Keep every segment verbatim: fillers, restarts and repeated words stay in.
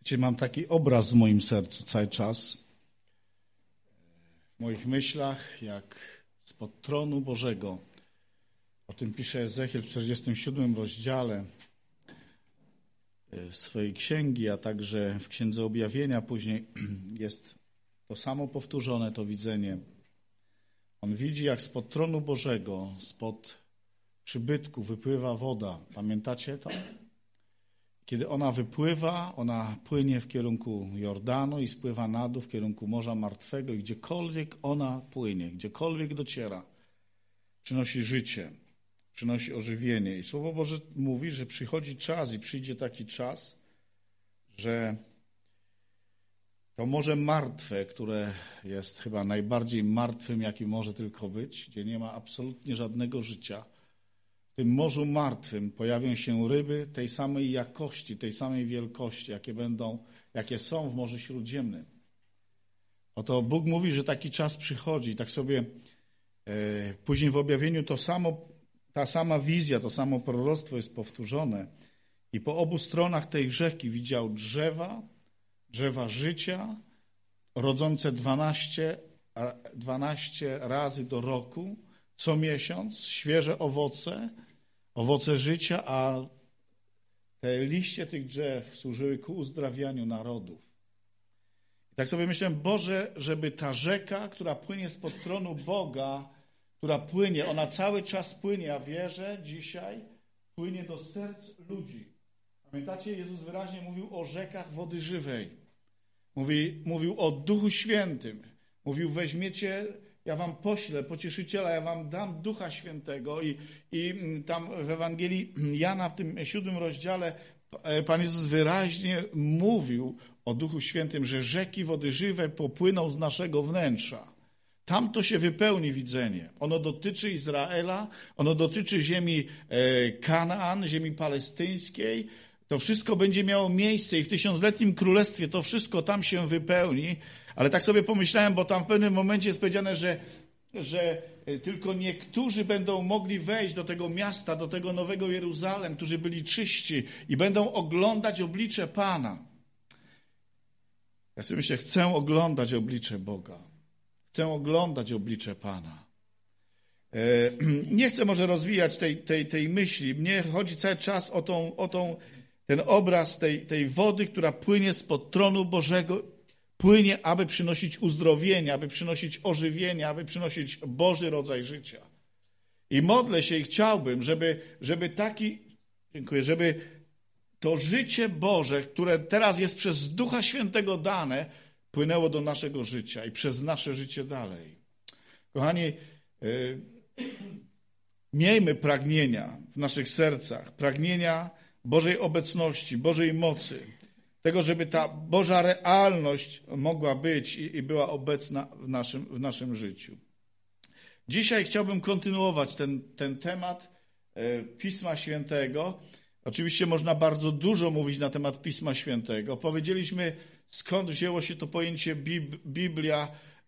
Mam taki obraz w moim sercu cały czas, w moich myślach, jak spod tronu Bożego. O tym pisze Ezechiel w czterdziestym siódmym rozdziale swojej księgi, a także w Księdze Objawienia później jest to samo powtórzone, to widzenie. On widzi, jak spod tronu Bożego, spod przybytku wypływa woda. Pamiętacie to? Kiedy ona wypływa, ona płynie w kierunku Jordanu i spływa na dół w kierunku Morza Martwego i gdziekolwiek ona płynie, gdziekolwiek dociera, przynosi życie, przynosi ożywienie. I Słowo Boże mówi, że przychodzi czas i przyjdzie taki czas, że to Morze Martwe, które jest chyba najbardziej martwym, jakim może tylko być, gdzie nie ma absolutnie żadnego życia, w tym Morzu Martwym pojawią się ryby tej samej jakości, tej samej wielkości, jakie będą, jakie są w Morzu Śródziemnym. Oto Bóg mówi, że taki czas przychodzi. Tak sobie e, później w objawieniu to samo, ta sama wizja, to samo proroctwo jest powtórzone. I po obu stronach tej rzeki widział drzewa, drzewa życia, rodzące dwanaście, dwanaście razy do roku, co miesiąc, świeże owoce, owoce życia, a te liście tych drzew służyły ku uzdrawianiu narodów. I tak sobie myślałem, Boże, żeby ta rzeka, która płynie spod tronu Boga, która płynie, ona cały czas płynie, ja wierzę dzisiaj, płynie do serc ludzi. Pamiętacie, Jezus wyraźnie mówił o rzekach wody żywej. Mówi, mówił o Duchu Świętym. Mówił, weźmiecie, ja wam poślę pocieszyciela, ja wam dam Ducha Świętego. I, i tam w Ewangelii Jana w tym siódmym rozdziale Pan Jezus wyraźnie mówił o Duchu Świętym, że rzeki wody żywej popłyną z naszego wnętrza. Tam to się wypełni widzenie. Ono dotyczy Izraela, ono dotyczy ziemi Kanaan, ziemi palestyńskiej. To wszystko będzie miało miejsce i w tysiącletnim królestwie to wszystko tam się wypełni. Ale tak sobie pomyślałem, bo tam w pewnym momencie jest powiedziane, że, że tylko niektórzy będą mogli wejść do tego miasta, do tego nowego Jeruzalem, którzy byli czyści i będą oglądać oblicze Pana. Ja sobie myślę, chcę oglądać oblicze Boga. Chcę oglądać oblicze Pana. Nie chcę może rozwijać tej, tej, tej myśli. Mnie chodzi cały czas o, tą, o tą, ten obraz tej, tej wody, która płynie spod tronu Bożego, płynie, aby przynosić uzdrowienie, aby przynosić ożywienie, aby przynosić Boży rodzaj życia. I modlę się i chciałbym, żeby, żeby taki, dziękuję, żeby to życie Boże, które teraz jest przez Ducha Świętego dane, płynęło do naszego życia i przez nasze życie dalej. Kochani, yy, miejmy pragnienia w naszych sercach, pragnienia Bożej obecności, Bożej mocy, tego, żeby ta Boża realność mogła być i, i była obecna w naszym, w naszym życiu. Dzisiaj chciałbym kontynuować ten, ten temat yy, Pisma Świętego. Oczywiście można bardzo dużo mówić na temat Pisma Świętego. Powiedzieliśmy, skąd wzięło się to pojęcie Biblia,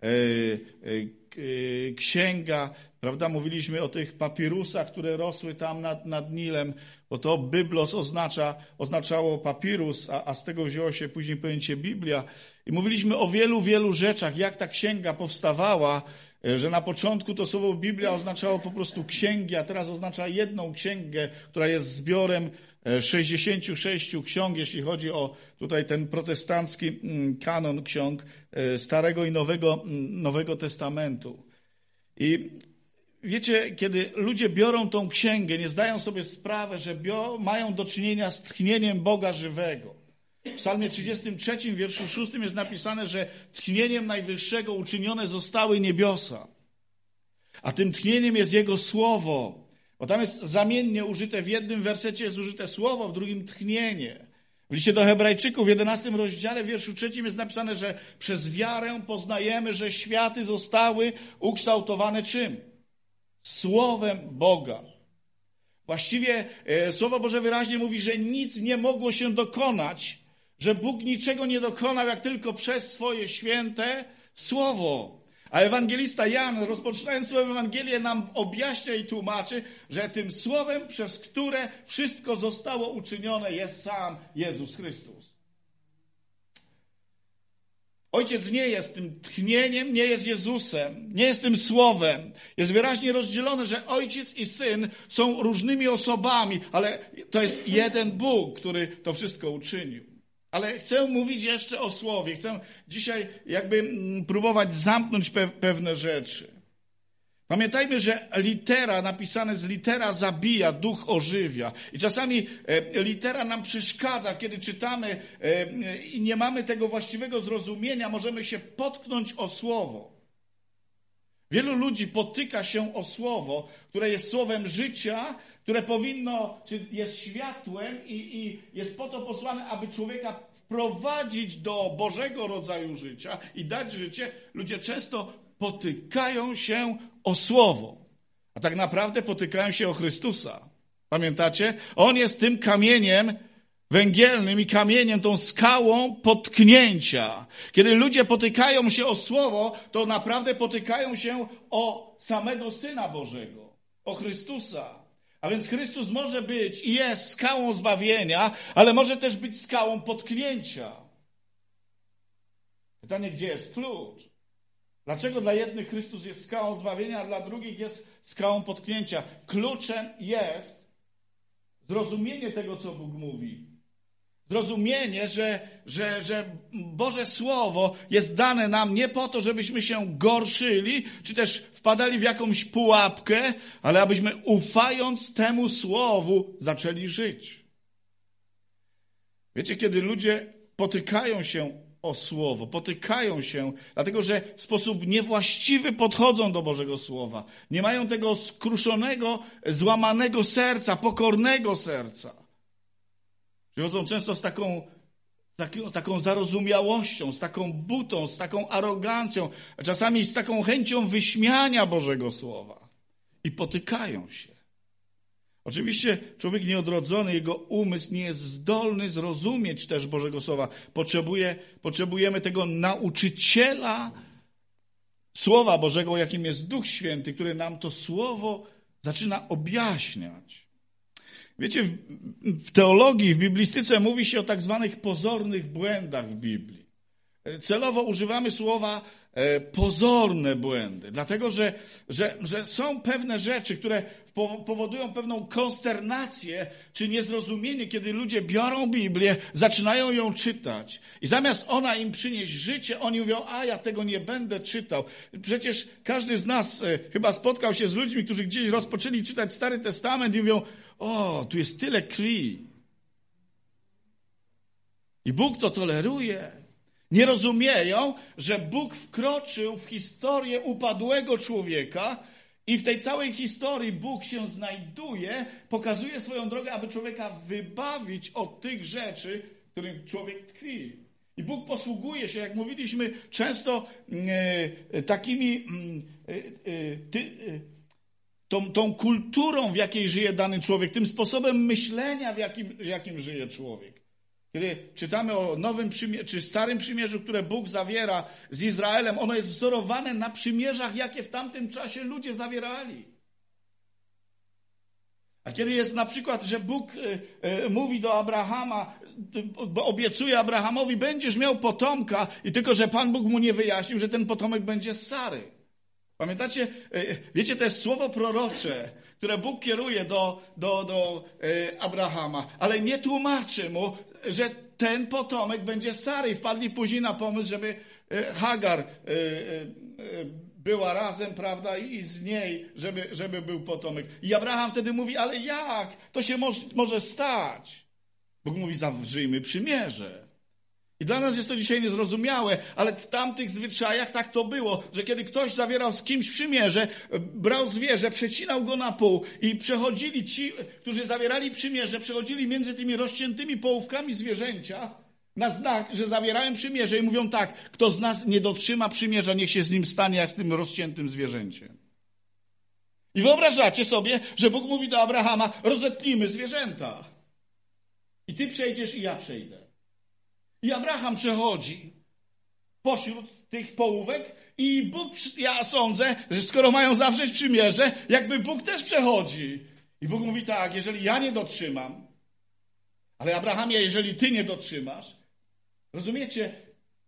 księga, prawda? Mówiliśmy o tych papirusach, które rosły tam nad, nad Nilem, bo to byblos oznacza, oznaczało papirus, a, a z tego wzięło się później pojęcie Biblia. I mówiliśmy o wielu, wielu rzeczach, jak ta księga powstawała, że na początku to słowo Biblia oznaczało po prostu księgi, a teraz oznacza jedną księgę, która jest zbiorem sześćdziesięciu sześciu ksiąg, jeśli chodzi o tutaj ten protestancki kanon ksiąg Starego i Nowego, Nowego Testamentu. I wiecie, kiedy ludzie biorą tą księgę, nie zdają sobie sprawy, że bio, mają do czynienia z tchnieniem Boga żywego. W Psalmie trzydziestym trzecim, wierszu szóstym jest napisane, że tchnieniem Najwyższego uczynione zostały niebiosa, a tym tchnieniem jest Jego Słowo. Bo tam jest zamiennie użyte, w jednym wersecie jest użyte słowo, w drugim tchnienie. W liście do Hebrajczyków w jedenastym rozdziale, w wierszu trzecim jest napisane, że przez wiarę poznajemy, że światy zostały ukształtowane czym? Słowem Boga. Właściwie e, Słowo Boże wyraźnie mówi, że nic nie mogło się dokonać, że Bóg niczego nie dokonał, jak tylko przez swoje święte Słowo. A ewangelista Jan, rozpoczynając swoją Ewangelię, nam objaśnia i tłumaczy, że tym słowem, przez które wszystko zostało uczynione, jest sam Jezus Chrystus. Ojciec nie jest tym tchnieniem, nie jest Jezusem, nie jest tym Słowem. Jest wyraźnie rozdzielone, że Ojciec i Syn są różnymi osobami, ale to jest jeden Bóg, który to wszystko uczynił. Ale chcę mówić jeszcze o Słowie. Chcę dzisiaj jakby próbować zamknąć pe- pewne rzeczy. Pamiętajmy, że litera, napisane z litera zabija, duch ożywia. I czasami e, litera nam przeszkadza, kiedy czytamy e, i nie mamy tego właściwego zrozumienia, możemy się potknąć o słowo. Wielu ludzi potyka się o słowo, które jest słowem życia, które powinno, czy jest światłem i, i jest po to posłane, aby człowieka wprowadzić do Bożego rodzaju życia i dać życie. Ludzie często potykają się o słowo, a tak naprawdę potykają się o Chrystusa. Pamiętacie? On jest tym kamieniem węgielnym i kamieniem, tą skałą potknięcia. Kiedy ludzie potykają się o słowo, to naprawdę potykają się o samego Syna Bożego, o Chrystusa. A więc Chrystus może być i jest skałą zbawienia, ale może też być skałą potknięcia. Pytanie, gdzie jest klucz? Dlaczego dla jednych Chrystus jest skałą zbawienia, a dla drugich jest skałą potknięcia? Kluczem jest zrozumienie tego, co Bóg mówi. Zrozumienie, że, że, że Boże Słowo jest dane nam nie po to, żebyśmy się gorszyli, czy też wpadali w jakąś pułapkę, ale abyśmy ufając temu Słowu zaczęli żyć. Wiecie, kiedy ludzie potykają się o Słowo, potykają się, dlatego że w sposób niewłaściwy podchodzą do Bożego Słowa. Nie mają tego skruszonego, złamanego serca, pokornego serca. Przychodzą często z taką, taką, taką zarozumiałością, z taką butą, z taką arogancją, a czasami z taką chęcią wyśmiania Bożego Słowa. I potykają się. Oczywiście człowiek nieodrodzony, jego umysł nie jest zdolny zrozumieć też Bożego Słowa. Potrzebuje, potrzebujemy tego nauczyciela Słowa Bożego, jakim jest Duch Święty, który nam to Słowo zaczyna objaśniać. Wiecie, w, w teologii, w biblistyce mówi się o tak zwanych pozornych błędach w Biblii. Celowo używamy słowa pozorne błędy, dlatego że, że, że są pewne rzeczy, które powodują pewną konsternację czy niezrozumienie, kiedy ludzie biorą Biblię, zaczynają ją czytać i zamiast ona im przynieść życie, oni mówią, a ja tego nie będę czytał. Przecież każdy z nas chyba spotkał się z ludźmi, którzy gdzieś rozpoczęli czytać Stary Testament i mówią, o, tu jest tyle krwi. I Bóg to toleruje. Nie rozumieją, że Bóg wkroczył w historię upadłego człowieka i w tej całej historii Bóg się znajduje, pokazuje swoją drogę, aby człowieka wybawić od tych rzeczy, w których człowiek tkwi. I Bóg posługuje się, jak mówiliśmy, często e, takimi e, e, ty, e, tą, tą kulturą, w jakiej żyje dany człowiek, tym sposobem myślenia, w jakim, w jakim żyje człowiek. Kiedy czytamy o Nowym Przymierzu, czy Starym Przymierzu, które Bóg zawiera z Izraelem, ono jest wzorowane na przymierzach, jakie w tamtym czasie ludzie zawierali. A kiedy jest na przykład, że Bóg y, y, mówi do Abrahama, y, obiecuje Abrahamowi, będziesz miał potomka, i tylko, że Pan Bóg mu nie wyjaśnił, że ten potomek będzie z Sary. Pamiętacie? Y, wiecie, to jest słowo prorocze, które Bóg kieruje do, do, do y, Abrahama, ale nie tłumaczy mu, że ten potomek będzie z Sary. I wpadli później na pomysł, żeby y, Hagar y, y, y, była razem, prawda, i z niej, żeby, żeby był potomek. I Abraham wtedy mówi, ale jak? To się może, może stać. Bóg mówi, zawrzyjmy przymierze. I dla nas jest to dzisiaj niezrozumiałe, ale w tamtych zwyczajach tak to było, że kiedy ktoś zawierał z kimś przymierze, brał zwierzę, przecinał go na pół i przechodzili ci, którzy zawierali przymierze, przechodzili między tymi rozciętymi połówkami zwierzęcia na znak, że zawierają przymierze i mówią tak, kto z nas nie dotrzyma przymierza, niech się z nim stanie jak z tym rozciętym zwierzęciem. I wyobrażacie sobie, że Bóg mówi do Abrahama, rozetnijmy zwierzęta. I ty przejdziesz i ja przejdę. I Abraham przechodzi pośród tych połówek i Bóg, ja sądzę, że skoro mają zawrzeć przymierze, jakby Bóg też przechodzi. I Bóg mówi tak, jeżeli ja nie dotrzymam, ale Abrahamie, jeżeli ty nie dotrzymasz, rozumiecie,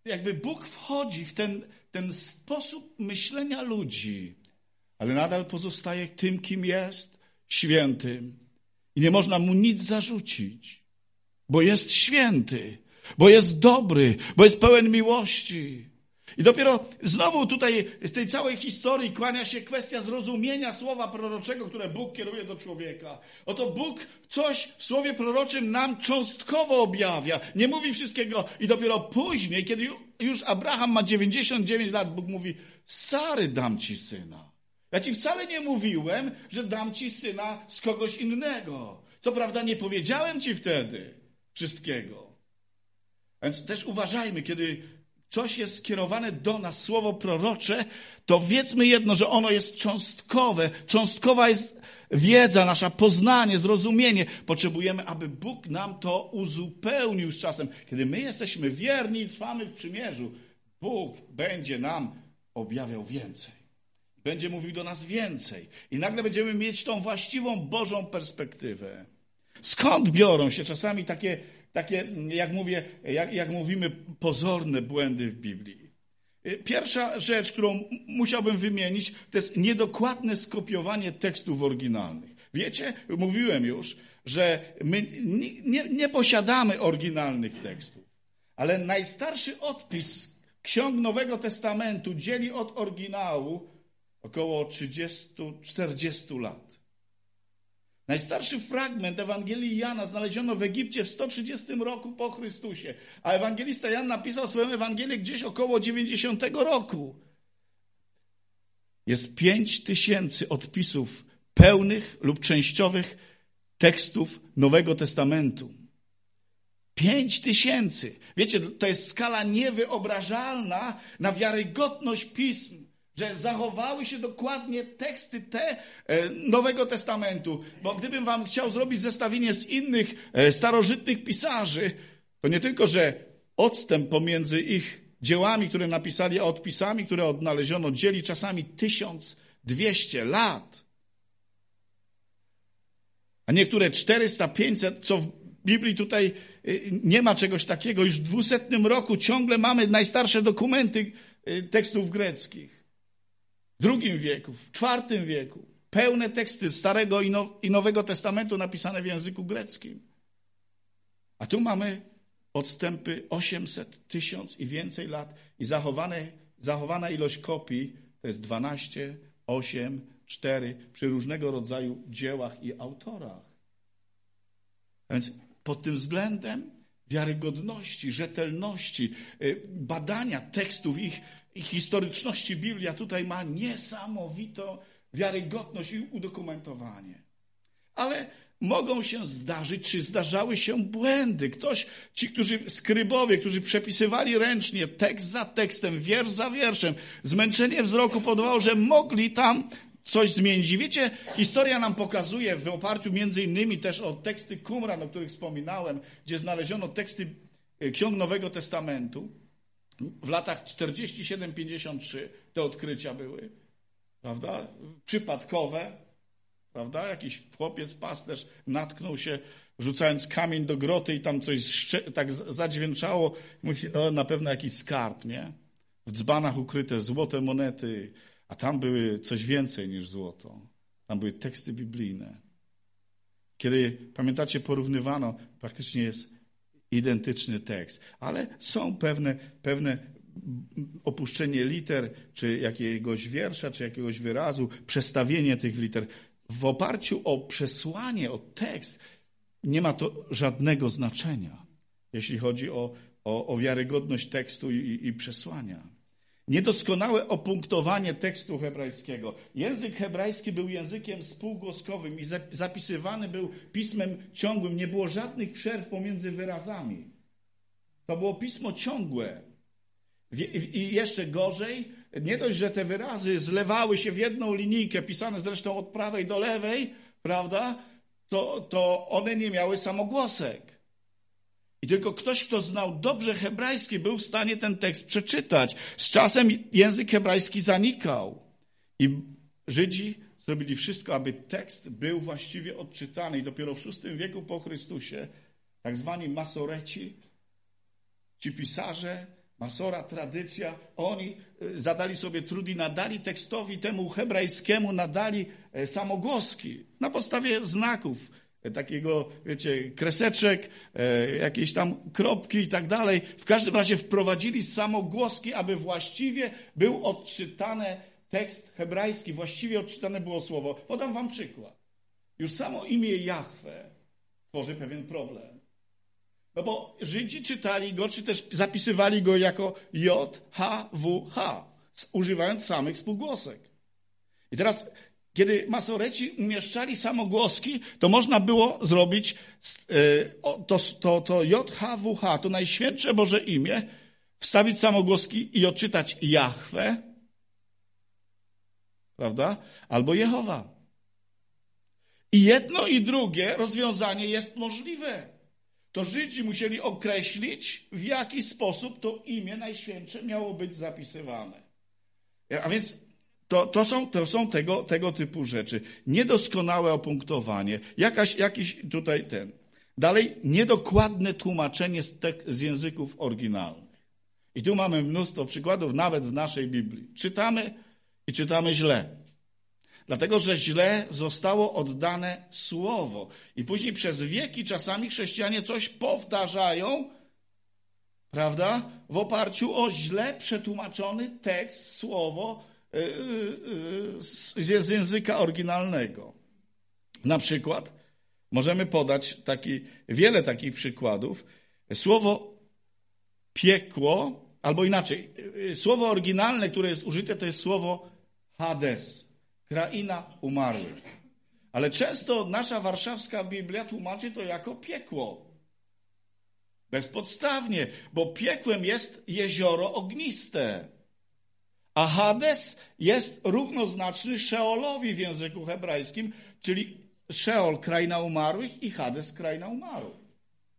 jakby Bóg wchodzi w ten, ten sposób myślenia ludzi, ale nadal pozostaje tym, kim jest, świętym. I nie można mu nic zarzucić, bo jest święty, bo jest dobry, bo jest pełen miłości. I dopiero znowu tutaj w tej całej historii kłania się kwestia zrozumienia słowa proroczego, które Bóg kieruje do człowieka. Oto Bóg coś w słowie proroczym nam cząstkowo objawia. Nie mówi wszystkiego i dopiero później, kiedy już Abraham ma dziewięćdziesiąt dziewięć lat, Bóg mówi: Sary dam ci syna. Ja ci wcale nie mówiłem, że dam ci syna z kogoś innego. Co prawda nie powiedziałem ci wtedy wszystkiego. Więc też uważajmy, kiedy coś jest skierowane do nas, słowo prorocze, to wiedzmy jedno, że ono jest cząstkowe. Cząstkowa jest wiedza nasza, poznanie, zrozumienie. Potrzebujemy, aby Bóg nam to uzupełnił z czasem. Kiedy my jesteśmy wierni i trwamy w przymierzu, Bóg będzie nam objawiał więcej. Będzie mówił do nas więcej. I nagle będziemy mieć tą właściwą Bożą perspektywę. Skąd biorą się czasami takie, takie jak mówię, jak, jak mówimy, pozorne błędy w Biblii? Pierwsza rzecz, którą musiałbym wymienić, to jest niedokładne skopiowanie tekstów oryginalnych. Wiecie, mówiłem już, że my nie, nie, nie posiadamy oryginalnych tekstów, ale najstarszy odpis ksiąg Nowego Testamentu dzieli od oryginału około trzydzieści czterdzieści lat. Najstarszy fragment Ewangelii Jana znaleziono w Egipcie w sto trzydziestym roku po Chrystusie, a ewangelista Jan napisał swoją Ewangelię gdzieś około dziewięćdziesiątego roku. Jest pięć tysięcy odpisów pełnych lub częściowych tekstów Nowego Testamentu. Pięć tysięcy. Wiecie, to jest skala niewyobrażalna na wiarygodność pism, że zachowały się dokładnie teksty te Nowego Testamentu. Bo gdybym wam chciał zrobić zestawienie z innych starożytnych pisarzy, to nie tylko, że odstęp pomiędzy ich dziełami, które napisali, a odpisami, które odnaleziono, dzieli czasami tysiąc dwieście lat. A niektóre czterysta, pięćset, co w Biblii tutaj nie ma czegoś takiego. Już w dwusetnym roku ciągle mamy najstarsze dokumenty tekstów greckich. W drugim wieku, w czwartym wieku. Pełne teksty Starego i Nowego Testamentu napisane w języku greckim. A tu mamy odstępy osiemset, tysiąc i więcej lat i zachowane, zachowana ilość kopii to jest dwanaście, osiem, cztery przy różnego rodzaju dziełach i autorach. A więc pod tym względem wiarygodności, rzetelności, badania tekstów, ich, ich historyczności Biblia tutaj ma niesamowitą wiarygodność i udokumentowanie. Ale mogą się zdarzyć, czy zdarzały się błędy. Ktoś, ci, którzy skrybowie, którzy przepisywali ręcznie tekst za tekstem, wiersz za wierszem, zmęczenie wzroku powodowało, że mogli tam coś zmienić. I wiecie, historia nam pokazuje w oparciu między innymi też o teksty Qumran, o których wspominałem, gdzie znaleziono teksty ksiąg Nowego Testamentu. W latach czterdziesty siedem pięćdziesiąt trzy te odkrycia były, prawda? Przypadkowe, prawda? Jakiś chłopiec, pasterz natknął się, rzucając kamień do groty i tam coś szcze- tak zadźwięczało. Mówi, no na pewno jakiś skarb, nie? W dzbanach ukryte złote monety, a tam były coś więcej niż złoto. Tam były teksty biblijne. Kiedy, pamiętacie, porównywano, praktycznie jest identyczny tekst, ale są pewne, pewne opuszczenie liter, czy jakiegoś wiersza, czy jakiegoś wyrazu, przestawienie tych liter. W oparciu o przesłanie, o tekst, nie ma to żadnego znaczenia, jeśli chodzi o, o, o wiarygodność tekstu i, i przesłania. Niedoskonałe opunktowanie tekstu hebrajskiego. Język hebrajski był językiem spółgłoskowym i zapisywany był pismem ciągłym. Nie było żadnych przerw pomiędzy wyrazami. To było pismo ciągłe. I jeszcze gorzej, nie dość, że te wyrazy zlewały się w jedną linijkę, pisane zresztą od prawej do lewej, prawda, to, to one nie miały samogłosek. I tylko ktoś, kto znał dobrze hebrajski, był w stanie ten tekst przeczytać. Z czasem język hebrajski zanikał. I Żydzi zrobili wszystko, aby tekst był właściwie odczytany. I dopiero w szóstym wieku po Chrystusie tak zwani masoreci, ci pisarze, Masora, tradycja, oni zadali sobie trud i nadali tekstowi temu hebrajskiemu, nadali samogłoski na podstawie znaków, takiego, wiecie, kreseczek, jakieś tam kropki i tak dalej. W każdym razie wprowadzili samogłoski, aby właściwie był odczytany tekst hebrajski, właściwie odczytane było słowo. Podam wam przykład. Już samo imię Jahwe tworzy pewien problem. No bo Żydzi czytali go, czy też zapisywali go jako J H W H, używając samych spółgłosek. I teraz, kiedy Masoreci umieszczali samogłoski, to można było zrobić to, to, to J H W H, to Najświętsze Boże imię, wstawić samogłoski i odczytać Jahwe, prawda? Albo Jehowa. I jedno i drugie rozwiązanie jest możliwe. To Żydzi musieli określić, w jaki sposób to imię Najświętsze miało być zapisywane. A więc to, to są, to są tego, tego typu rzeczy. Niedoskonałe opunktowanie, jakaś, jakiś tutaj ten. Dalej, niedokładne tłumaczenie z, tek, z języków oryginalnych. I tu mamy mnóstwo przykładów, nawet w naszej Biblii. Czytamy i czytamy źle. Dlatego, że źle zostało oddane słowo. I później przez wieki czasami chrześcijanie coś powtarzają, prawda, w oparciu o źle przetłumaczony tekst, słowo yy, yy, z języka oryginalnego. Na przykład możemy podać taki, wiele takich przykładów. Słowo piekło, albo inaczej, yy, słowo oryginalne, które jest użyte, to jest słowo Hades. Kraina umarłych. Ale często nasza warszawska Biblia tłumaczy to jako piekło. Bezpodstawnie, bo piekłem jest jezioro ogniste. A Hades jest równoznaczny Szeolowi w języku hebrajskim, czyli Szeol, kraina umarłych, i Hades, kraina umarłych.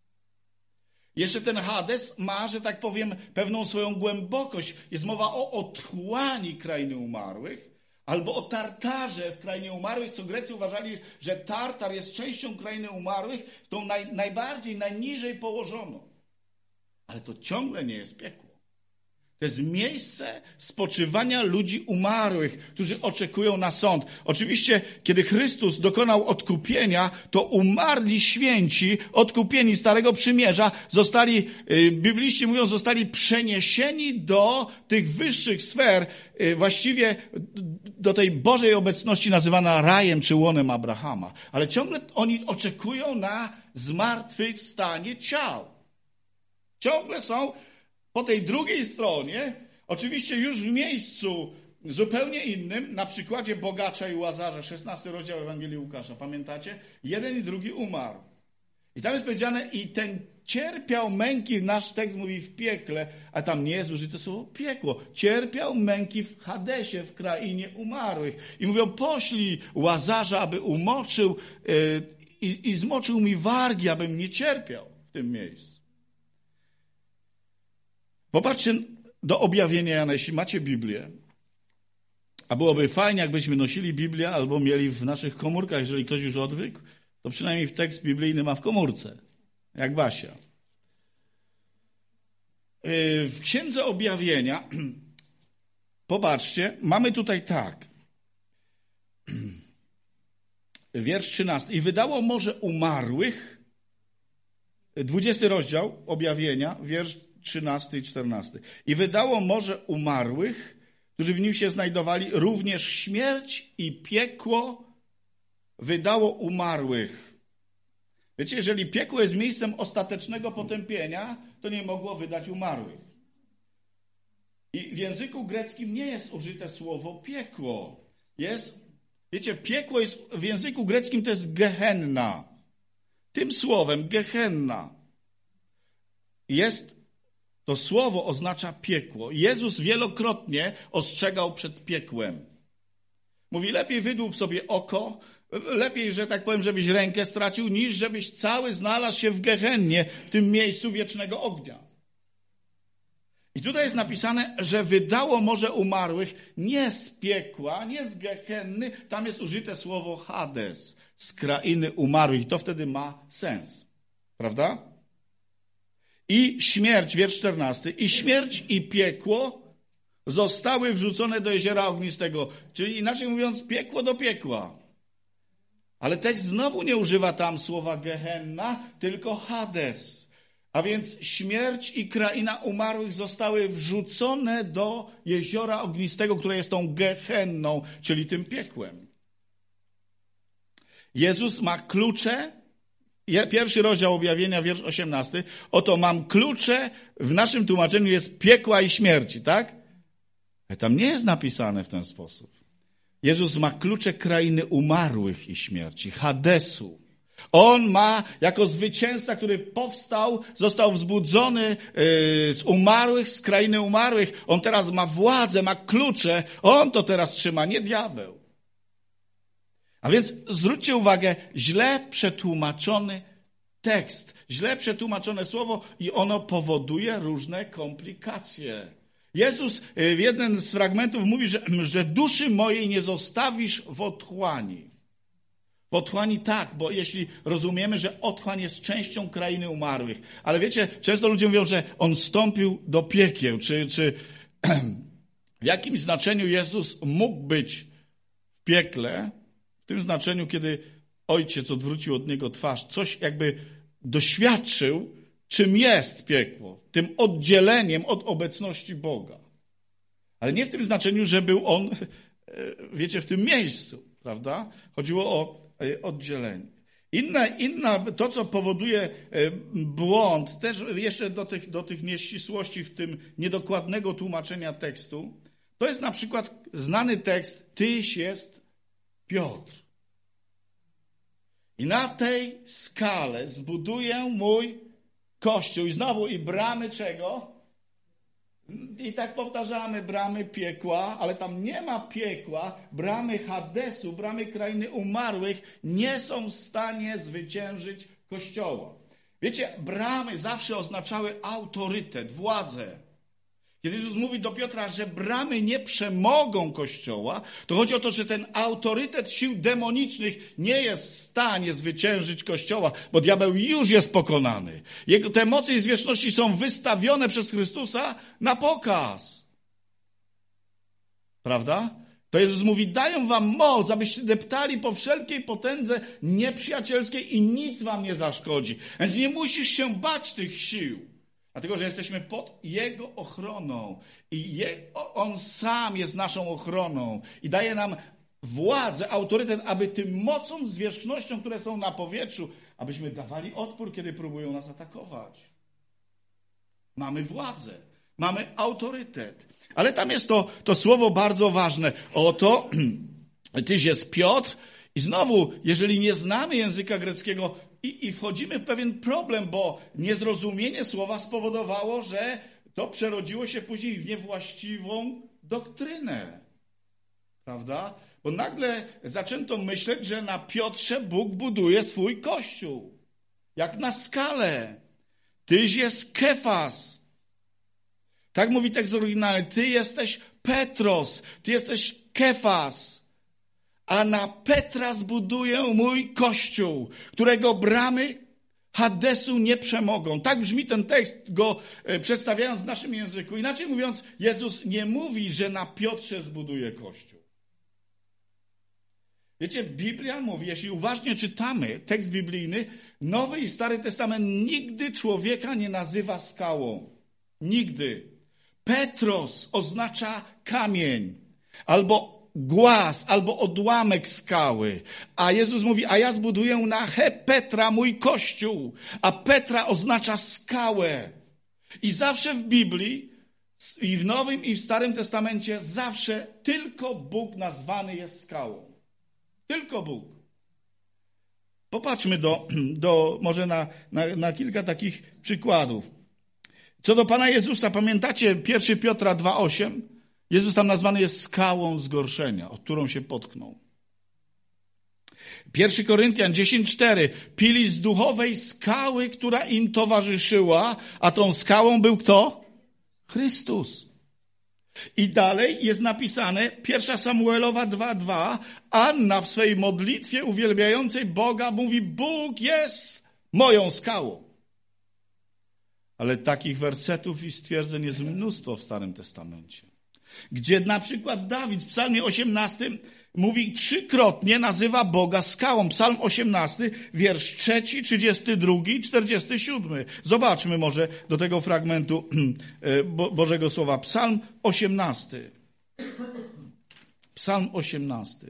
Jeszcze ten Hades ma, że tak powiem, pewną swoją głębokość. Jest mowa o otchłani krainy umarłych, albo o Tartarze w krainie umarłych, co Grecy uważali, że Tartar jest częścią krainy umarłych, tą naj, najbardziej, najniżej położoną. Ale to ciągle nie jest piekło. To jest miejsce spoczywania ludzi umarłych, którzy oczekują na sąd. Oczywiście, kiedy Chrystus dokonał odkupienia, to umarli święci, odkupieni Starego Przymierza, zostali, bibliści mówią, zostali przeniesieni do tych wyższych sfer, właściwie do tej Bożej obecności nazywana rajem czy łonem Abrahama. Ale ciągle oni oczekują na zmartwychwstanie ciał. Ciągle są po tej drugiej stronie, oczywiście już w miejscu zupełnie innym, na przykładzie bogacza i Łazarza, szesnasty rozdział Ewangelii Łukasza, pamiętacie? Jeden i drugi umarł. I tam jest powiedziane, i ten cierpiał męki, nasz tekst mówi w piekle, a tam nie jest użyte słowo piekło. Cierpiał męki w Hadesie, w krainie umarłych. I mówią, poślij Łazarza, aby umoczył yy, i, i zmoczył mi wargi, abym nie cierpiał w tym miejscu. Popatrzcie do objawienia Jana, jeśli macie Biblię, a byłoby fajnie, jakbyśmy nosili Biblię albo mieli w naszych komórkach, jeżeli ktoś już odwykł, to przynajmniej w tekst biblijny ma w komórce, jak Basia. W Księdze Objawienia, popatrzcie, mamy tutaj tak, wiersz trzynasty. I wydało morze umarłych, dwudziesty rozdział Objawienia, wiersz trzynasty i czternasty. I wydało morze umarłych, którzy w nim się znajdowali, również śmierć i piekło wydało umarłych. Wiecie, jeżeli piekło jest miejscem ostatecznego potępienia, to nie mogło wydać umarłych. I w języku greckim nie jest użyte słowo piekło. Jest, wiecie, piekło jest w języku greckim to jest gehenna. Tym słowem gehenna jest to słowo oznacza piekło. Jezus wielokrotnie ostrzegał przed piekłem. Mówi, lepiej wydłub sobie oko, lepiej, że tak powiem, żebyś rękę stracił, niż żebyś cały znalazł się w gehennie, w tym miejscu wiecznego ognia. I tutaj jest napisane, że wydało morze umarłych nie z piekła, nie z gehenny, tam jest użyte słowo Hades, z krainy umarłych. I to wtedy ma sens. Prawda? i śmierć, wiersz czternasty, i śmierć i piekło zostały wrzucone do jeziora ognistego. Czyli inaczej mówiąc, piekło do piekła. Ale tekst znowu nie używa tam słowa Gehenna, tylko Hades. A więc śmierć i kraina umarłych zostały wrzucone do jeziora ognistego, które jest tą Gehenną, czyli tym piekłem. Jezus ma klucze. Pierwszy rozdział Objawienia, wiersz osiemnasty. Oto mam klucze, w naszym tłumaczeniu jest piekła i śmierci, tak? Ale tam nie jest napisane w ten sposób. Jezus ma klucze krainy umarłych i śmierci, Hadesu. On ma, jako zwycięzca, który powstał, został wzbudzony yy, z umarłych, z krainy umarłych. On teraz ma władzę, ma klucze. On to teraz trzyma, nie diabeł. A więc zwróćcie uwagę, źle przetłumaczony tekst, źle przetłumaczone słowo i ono powoduje różne komplikacje. Jezus w jednym z fragmentów mówi, że, że duszy mojej nie zostawisz w otchłani. W otchłani tak, bo jeśli rozumiemy, że otchłań jest częścią krainy umarłych. Ale wiecie, często ludzie mówią, że on wstąpił do piekieł. Czy, czy w jakim znaczeniu Jezus mógł być w piekle? W tym znaczeniu, kiedy Ojciec odwrócił od Niego twarz, coś jakby doświadczył, czym jest piekło. Tym oddzieleniem od obecności Boga. Ale nie w tym znaczeniu, że był On, wiecie, w tym miejscu, prawda? Chodziło o oddzielenie. Inna, inna, to co powoduje błąd, też jeszcze do tych, do tych nieścisłości w tym niedokładnego tłumaczenia tekstu, to jest na przykład znany tekst, Tyś jest Piotr. I na tej skale zbuduję mój Kościół. I znowu i bramy czego? I tak powtarzamy, bramy piekła, ale tam nie ma piekła. Bramy Hadesu, bramy krainy umarłych nie są w stanie zwyciężyć Kościoła. Wiecie, bramy zawsze oznaczały autorytet, władzę. Kiedy Jezus mówi do Piotra, że bramy nie przemogą Kościoła, to chodzi o to, że ten autorytet sił demonicznych nie jest w stanie zwyciężyć Kościoła, bo diabeł już jest pokonany. Jego, te moce i zwierzchności są wystawione przez Chrystusa na pokaz. Prawda? To Jezus mówi, daję wam moc, abyście deptali po wszelkiej potędze nieprzyjacielskiej i nic wam nie zaszkodzi. Więc nie musisz się bać tych sił. Dlatego, że jesteśmy pod Jego ochroną i Je, On sam jest naszą ochroną i daje nam władzę, autorytet, aby tym mocom, zwierzchnościom, które są na powietrzu, abyśmy dawali odpór, kiedy próbują nas atakować. Mamy władzę, mamy autorytet. Ale tam jest to, to słowo bardzo ważne. Oto, Tyś jest Piotr i znowu, jeżeli nie znamy języka greckiego, I, I wchodzimy w pewien problem, bo niezrozumienie słowa spowodowało, że to przerodziło się później w niewłaściwą doktrynę. Prawda? Bo nagle zaczęto myśleć, że na Piotrze Bóg buduje swój Kościół. Jak na skalę. Tyś jest Kefas. Tak mówi tekst oryginalny. Ty jesteś Petros. Ty jesteś Kefas. A na Petra zbuduję mój Kościół, którego bramy Hadesu nie przemogą. Tak brzmi ten tekst, go przedstawiając w naszym języku. Inaczej mówiąc, Jezus nie mówi, że na Piotrze zbuduje Kościół. Wiecie, Biblia mówi, jeśli uważnie czytamy tekst biblijny, Nowy i Stary Testament nigdy człowieka nie nazywa skałą. Nigdy. Petros oznacza kamień albo głaz, albo odłamek skały. A Jezus mówi, a ja zbuduję na he Petra mój Kościół. A Petra oznacza skałę. I zawsze w Biblii, i w Nowym, i w Starym Testamencie, zawsze tylko Bóg nazwany jest skałą. Tylko Bóg. Popatrzmy do, do może na, na, na kilka takich przykładów. Co do Pana Jezusa, pamiętacie pierwszy Piotra dwa osiem? Jezus tam nazwany jest skałą zgorszenia, o którą się potknął. pierwszy Koryntian dziesięć cztery. Pili z duchowej skały, która im towarzyszyła, a tą skałą był kto? Chrystus. I dalej jest napisane, pierwsza Samuelowa dwa dwa. Anna w swej modlitwie uwielbiającej Boga mówi, Bóg jest moją skałą. Ale takich wersetów i stwierdzeń jest mnóstwo w Starym Testamencie. Gdzie na przykład Dawid w psalmie osiemnastym mówi trzykrotnie, nazywa Boga skałą. Psalm osiemnasty, wiersz trzeci, trzydziesty drugi i czterdziesty siódmy. Zobaczmy może do tego fragmentu Bożego Słowa. Psalm osiemnasty. Psalm osiemnasty.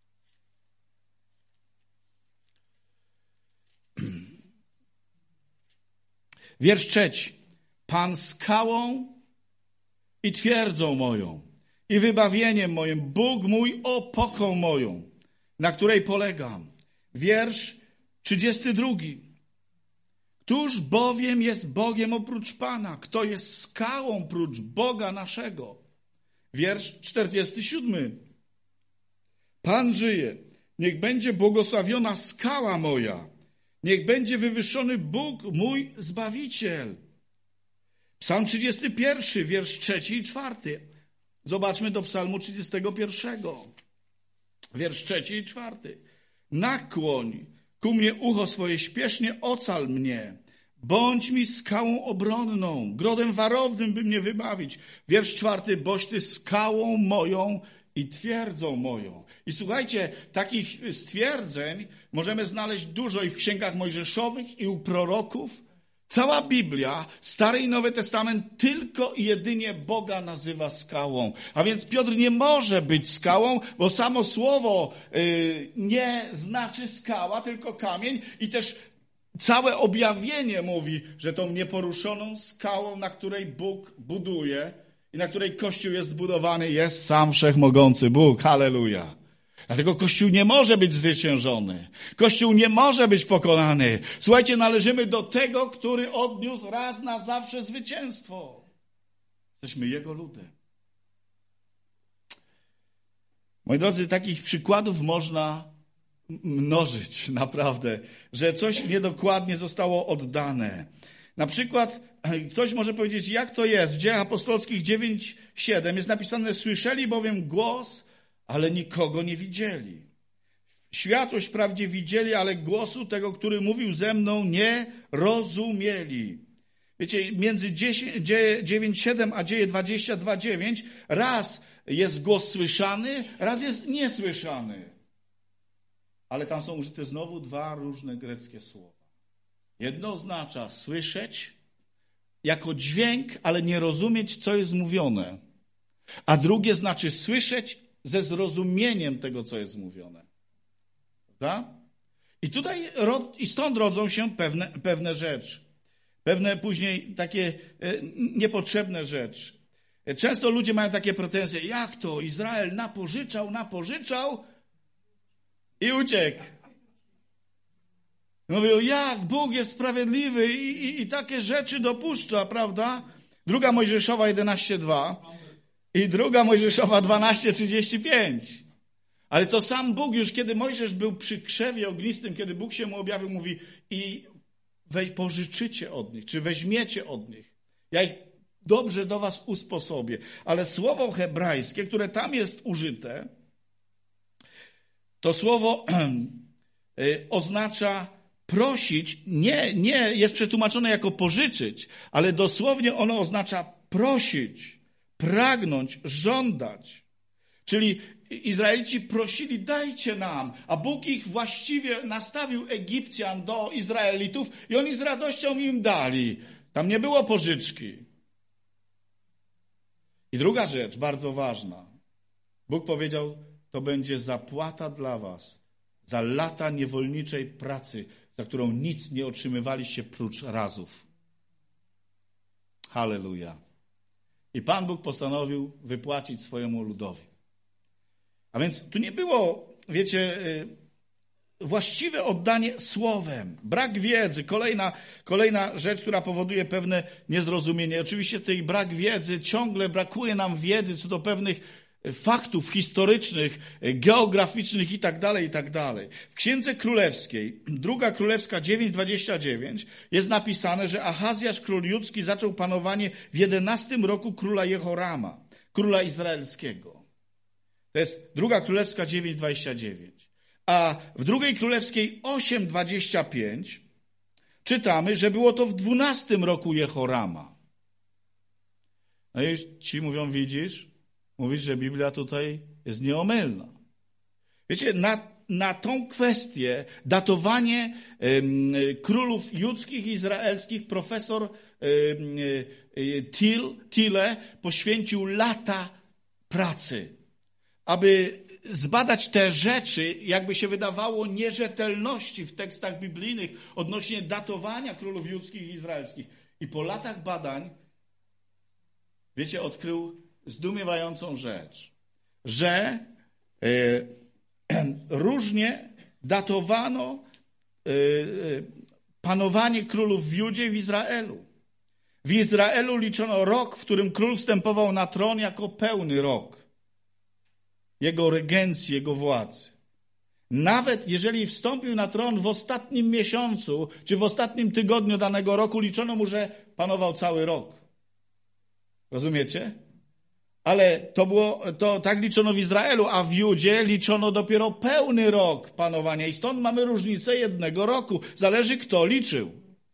Wiersz trzeci. Pan skałą i twierdzą moją i wybawieniem moim, Bóg mój opoką moją, na której polegam. Wiersz trzydziesty drugi. Któż bowiem jest Bogiem oprócz Pana? Kto jest skałą prócz Boga naszego? Wiersz czterdziesty siódmy. Pan żyje. Niech będzie błogosławiona skała moja. Niech będzie wywyższony Bóg, mój Zbawiciel. Psalm trzydziesty pierwszy, wiersz trzeci i czwarty. Zobaczmy do psalmu trzydziestego pierwszego. Wiersz trzeci i czwarty. Nakłoń ku mnie ucho swoje, śpiesznie ocal mnie. Bądź mi skałą obronną, grodem warownym, by mnie wybawić. Wiersz czwarty. Boś ty skałą moją i twierdzą moją. I słuchajcie, takich stwierdzeń możemy znaleźć dużo i w księgach mojżeszowych, i u proroków. Cała Biblia, Stary i Nowy Testament, tylko i jedynie Boga nazywa skałą. A więc Piotr nie może być skałą, bo samo słowo yy, nie znaczy skała, tylko kamień. I też całe objawienie mówi, że tą nieporuszoną skałą, na której Bóg buduje i na której Kościół jest zbudowany, jest sam Wszechmogący Bóg. Halleluja. Dlatego Kościół nie może być zwyciężony. Kościół nie może być pokonany. Słuchajcie, należymy do tego, który odniósł raz na zawsze zwycięstwo. Jesteśmy Jego ludem. Moi drodzy, takich przykładów można mnożyć, naprawdę, że coś niedokładnie zostało oddane. Na przykład ktoś może powiedzieć, jak to jest? W Dziejach Apostolskich dziewięć siedem jest napisane: słyszeli bowiem głos, ale nikogo nie widzieli. Światłość wprawdzie widzieli, ale głosu tego, który mówił ze mną, nie rozumieli. Wiecie, między dziewięć siedem a dzieje dwadzieścia dwa dziewięć raz jest głos słyszany, raz jest niesłyszany. Ale tam są użyte znowu dwa różne greckie słowa. Jedno oznacza słyszeć jako dźwięk, ale nie rozumieć, co jest mówione. A drugie znaczy słyszeć ze zrozumieniem tego, co jest mówione. Prawda? I tutaj i stąd rodzą się pewne, pewne rzeczy. Pewne później takie niepotrzebne rzeczy. Często ludzie mają takie pretensje, jak to Izrael napożyczał, napożyczał i uciekł. Mówią, jak Bóg jest sprawiedliwy i, i, i takie rzeczy dopuszcza, prawda? Druga Mojżeszowa jedenaście dwa i druga Mojżeszowa dwanaście trzydzieści pięć. Ale to sam Bóg już, kiedy Mojżesz był przy krzewie ognistym, kiedy Bóg się mu objawił, mówi i weź, pożyczycie od nich, czy weźmiecie od nich. Ja ich dobrze do was usposobię. Ale słowo hebrajskie, które tam jest użyte, to słowo oznacza prosić, nie, nie jest przetłumaczone jako pożyczyć, ale dosłownie ono oznacza prosić, pragnąć, żądać. Czyli Izraelici prosili, dajcie nam, a Bóg ich właściwie nastawił Egipcjan do Izraelitów i oni z radością im dali. Tam nie było pożyczki. I druga rzecz, bardzo ważna. Bóg powiedział, to będzie zapłata dla was za lata niewolniczej pracy, za którą nic nie otrzymywaliście prócz razów. Halleluja. I Pan Bóg postanowił wypłacić swojemu ludowi. A więc tu nie było, wiecie, właściwe oddanie słowem, brak wiedzy. Kolejna, kolejna rzecz, która powoduje pewne niezrozumienie. Oczywiście tej brak wiedzy, ciągle brakuje nam wiedzy co do pewnych faktów historycznych, geograficznych i tak dalej, i tak dalej. W Księdze Królewskiej, druga Królewska dziewięć dwadzieścia dziewięć jest napisane, że Ahazjasz, król judzki, zaczął panowanie w jedenastym roku króla Jehorama, króla izraelskiego. To jest druga Królewska dziewięć dwadzieścia dziewięć. A w drugiej Królewskiej osiem dwadzieścia pięć czytamy, że było to w dwunastym roku Jehorama. No i ci mówią, widzisz, mówisz, że Biblia tutaj jest nieomylna. Wiecie, na, na tą kwestię, datowanie ym, królów judzkich i izraelskich, profesor ym, y, Till, Tille poświęcił lata pracy, aby zbadać te rzeczy, jakby się wydawało, nierzetelności w tekstach biblijnych odnośnie datowania królów judzkich i izraelskich. I po latach badań, wiecie, odkrył zdumiewającą rzecz, że y, różnie datowano y, y, panowanie królów w Judzie i w Izraelu. W Izraelu liczono rok, w którym król wstępował na tron, jako pełny rok jego regencji, jego władzy. Nawet jeżeli wstąpił na tron w ostatnim miesiącu, czy w ostatnim tygodniu danego roku, liczono mu, że panował cały rok. Rozumiecie? Ale to było, to tak liczono w Izraelu, a w Judzie liczono dopiero pełny rok panowania. I stąd mamy różnicę jednego roku. Zależy, kto liczył.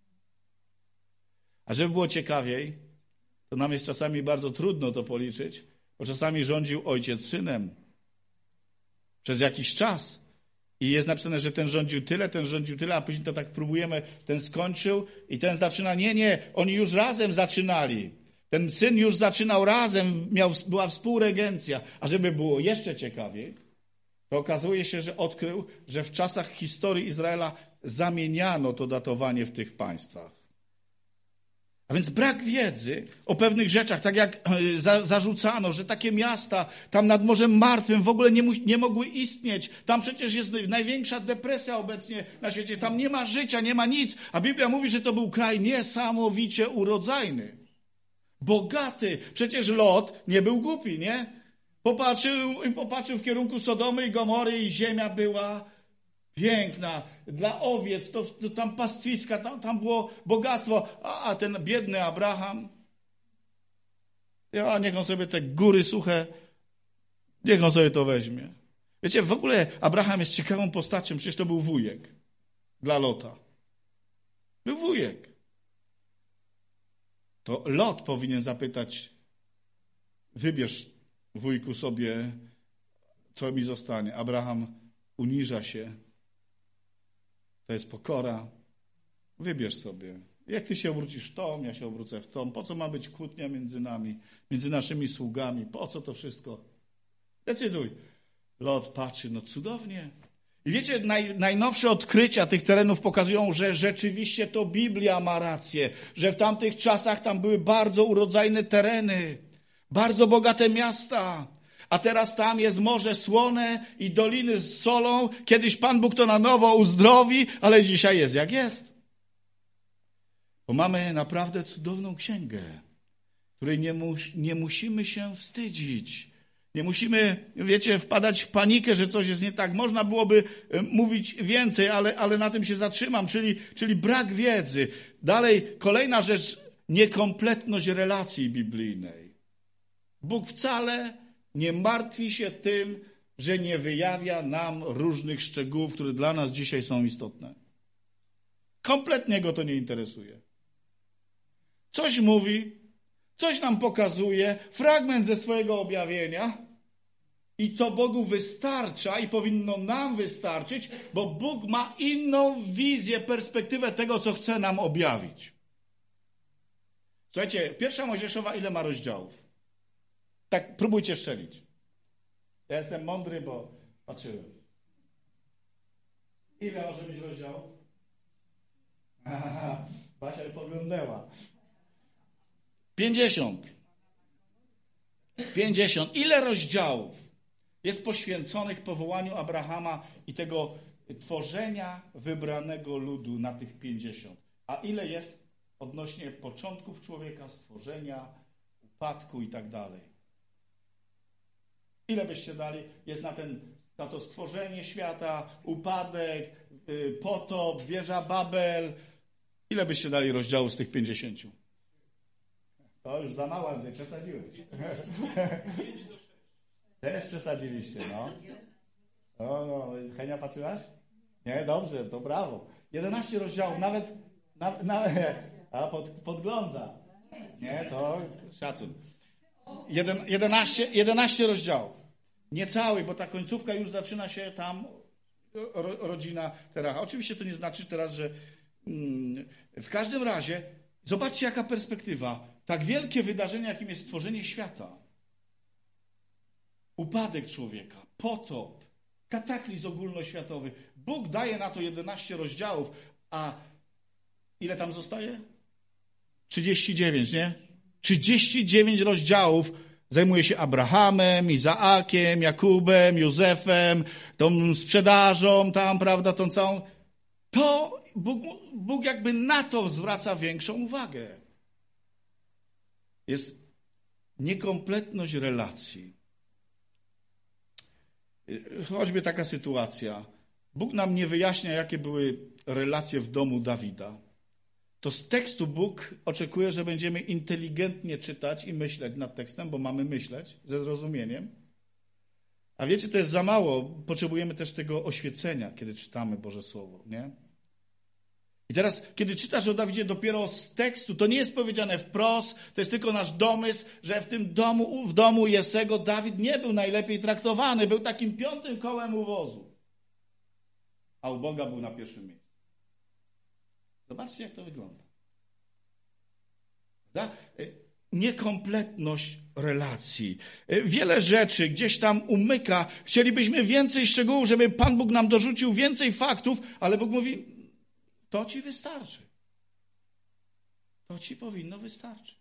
A żeby było ciekawiej, to nam jest czasami bardzo trudno to policzyć, bo czasami rządził ojciec synem przez jakiś czas. I jest napisane, że ten rządził tyle, ten rządził tyle, a później to tak próbujemy, ten skończył i ten zaczyna. Nie, nie, oni już razem zaczynali. Ten syn już zaczynał razem, miał, była współregencja. A żeby było jeszcze ciekawiej, to okazuje się, że odkrył, że w czasach historii Izraela zamieniano to datowanie w tych państwach. A więc brak wiedzy o pewnych rzeczach, tak jak za, zarzucano, że takie miasta tam nad Morzem Martwym w ogóle nie, mu, nie mogły istnieć. Tam przecież jest największa depresja obecnie na świecie. Tam nie ma życia, nie ma nic. A Biblia mówi, że to był kraj niesamowicie urodzajny. Bogaty. Przecież Lot nie był głupi, nie? Popatrzył, popatrzył w kierunku Sodomy i Gomory i ziemia była piękna. Dla owiec, to, to tam pastwiska, tam, tam było bogactwo. A, a ten biedny Abraham, ja, niech on sobie te góry suche, niech on sobie to weźmie. Wiecie, w ogóle Abraham jest ciekawą postacią, przecież to był wujek dla Lota. Był wujek. To Lot powinien zapytać, wybierz, wujku, sobie, co mi zostanie. Abraham uniża się. To jest pokora. Wybierz sobie. Jak ty się obrócisz w tą, ja się obrócę w tą. Po co ma być kłótnia między nami, między naszymi sługami? Po co to wszystko? Decyduj. Lot patrzy, no cudownie. I wiecie, naj, najnowsze odkrycia tych terenów pokazują, że rzeczywiście to Biblia ma rację, że w tamtych czasach tam były bardzo urodzajne tereny, bardzo bogate miasta, a teraz tam jest morze słone i doliny z solą. Kiedyś Pan Bóg to na nowo uzdrowi, ale dzisiaj jest jak jest. Bo mamy naprawdę cudowną księgę, której nie, mus, nie musimy się wstydzić. Nie musimy, wiecie, wpadać w panikę, że coś jest nie tak. Można byłoby mówić więcej, ale, ale na tym się zatrzymam, czyli, czyli brak wiedzy. Dalej, kolejna rzecz, niekompletność relacji biblijnej. Bóg wcale nie martwi się tym, że nie wyjawia nam różnych szczegółów, które dla nas dzisiaj są istotne. Kompletnie go to nie interesuje. Coś mówi, coś nam pokazuje, fragment ze swojego objawienia i to Bogu wystarcza i powinno nam wystarczyć, bo Bóg ma inną wizję, perspektywę tego, co chce nam objawić. Słuchajcie, pierwsza Mojżeszowa ile ma rozdziałów? Tak, próbujcie strzelić. Ja jestem mądry, bo patrzyłem. Ile może być rozdziałów? Aha, Basia poglądnęła. Pięćdziesiąt. Pięćdziesiąt. Ile rozdziałów jest poświęconych powołaniu Abrahama i tego tworzenia wybranego ludu na tych pięćdziesiąt? A ile jest odnośnie początków człowieka, stworzenia, upadku i tak dalej? Ile byście dali? Jest na, ten, na to stworzenie świata, upadek, potop, wieża Babel. Ile byście dali rozdziałów z tych pięćdziesięciu? To już za mało, Andrzej, przesadziłeś. Też przesadziliście, no. No, no. Henia, patrzyłaś? Nie, dobrze, to brawo. jedenaście rozdziałów, nawet, Na, na, a pod, podgląda. Nie, to szacun. Jeden, jedenaście, jedenaście rozdziałów. Niecały, bo ta końcówka już zaczyna się tam, ro, rodzina Teracha. Oczywiście to nie znaczy teraz, że mm, w każdym razie, zobaczcie jaka perspektywa. Tak wielkie wydarzenie, jakim jest stworzenie świata. Upadek człowieka, potop, kataklizm ogólnoświatowy. Bóg daje na to jedenaście rozdziałów, a ile tam zostaje? trzydzieści dziewięć, nie? trzydzieści dziewięć rozdziałów zajmuje się Abrahamem, Izaakiem, Jakubem, Józefem, tą sprzedażą tam, prawda, tą całą... To Bóg, Bóg jakby na to zwraca większą uwagę. Jest niekompletność relacji. Choćby taka sytuacja. Bóg nam nie wyjaśnia, jakie były relacje w domu Dawida. To z tekstu Bóg oczekuje, że będziemy inteligentnie czytać i myśleć nad tekstem, bo mamy myśleć ze zrozumieniem. A wiecie, to jest za mało. Potrzebujemy też tego oświecenia, kiedy czytamy Boże Słowo, nie? I teraz, kiedy czytasz o Dawidzie dopiero z tekstu, to nie jest powiedziane wprost, to jest tylko nasz domysł, że w tym domu, w domu Jesego Dawid nie był najlepiej traktowany, był takim piątym kołem u wozu. A u Boga był na pierwszym miejscu. Zobaczcie, jak to wygląda. Da? Niekompletność relacji. Wiele rzeczy gdzieś tam umyka. Chcielibyśmy więcej szczegółów, żeby Pan Bóg nam dorzucił więcej faktów, ale Bóg mówi, to ci wystarczy. To ci powinno wystarczyć.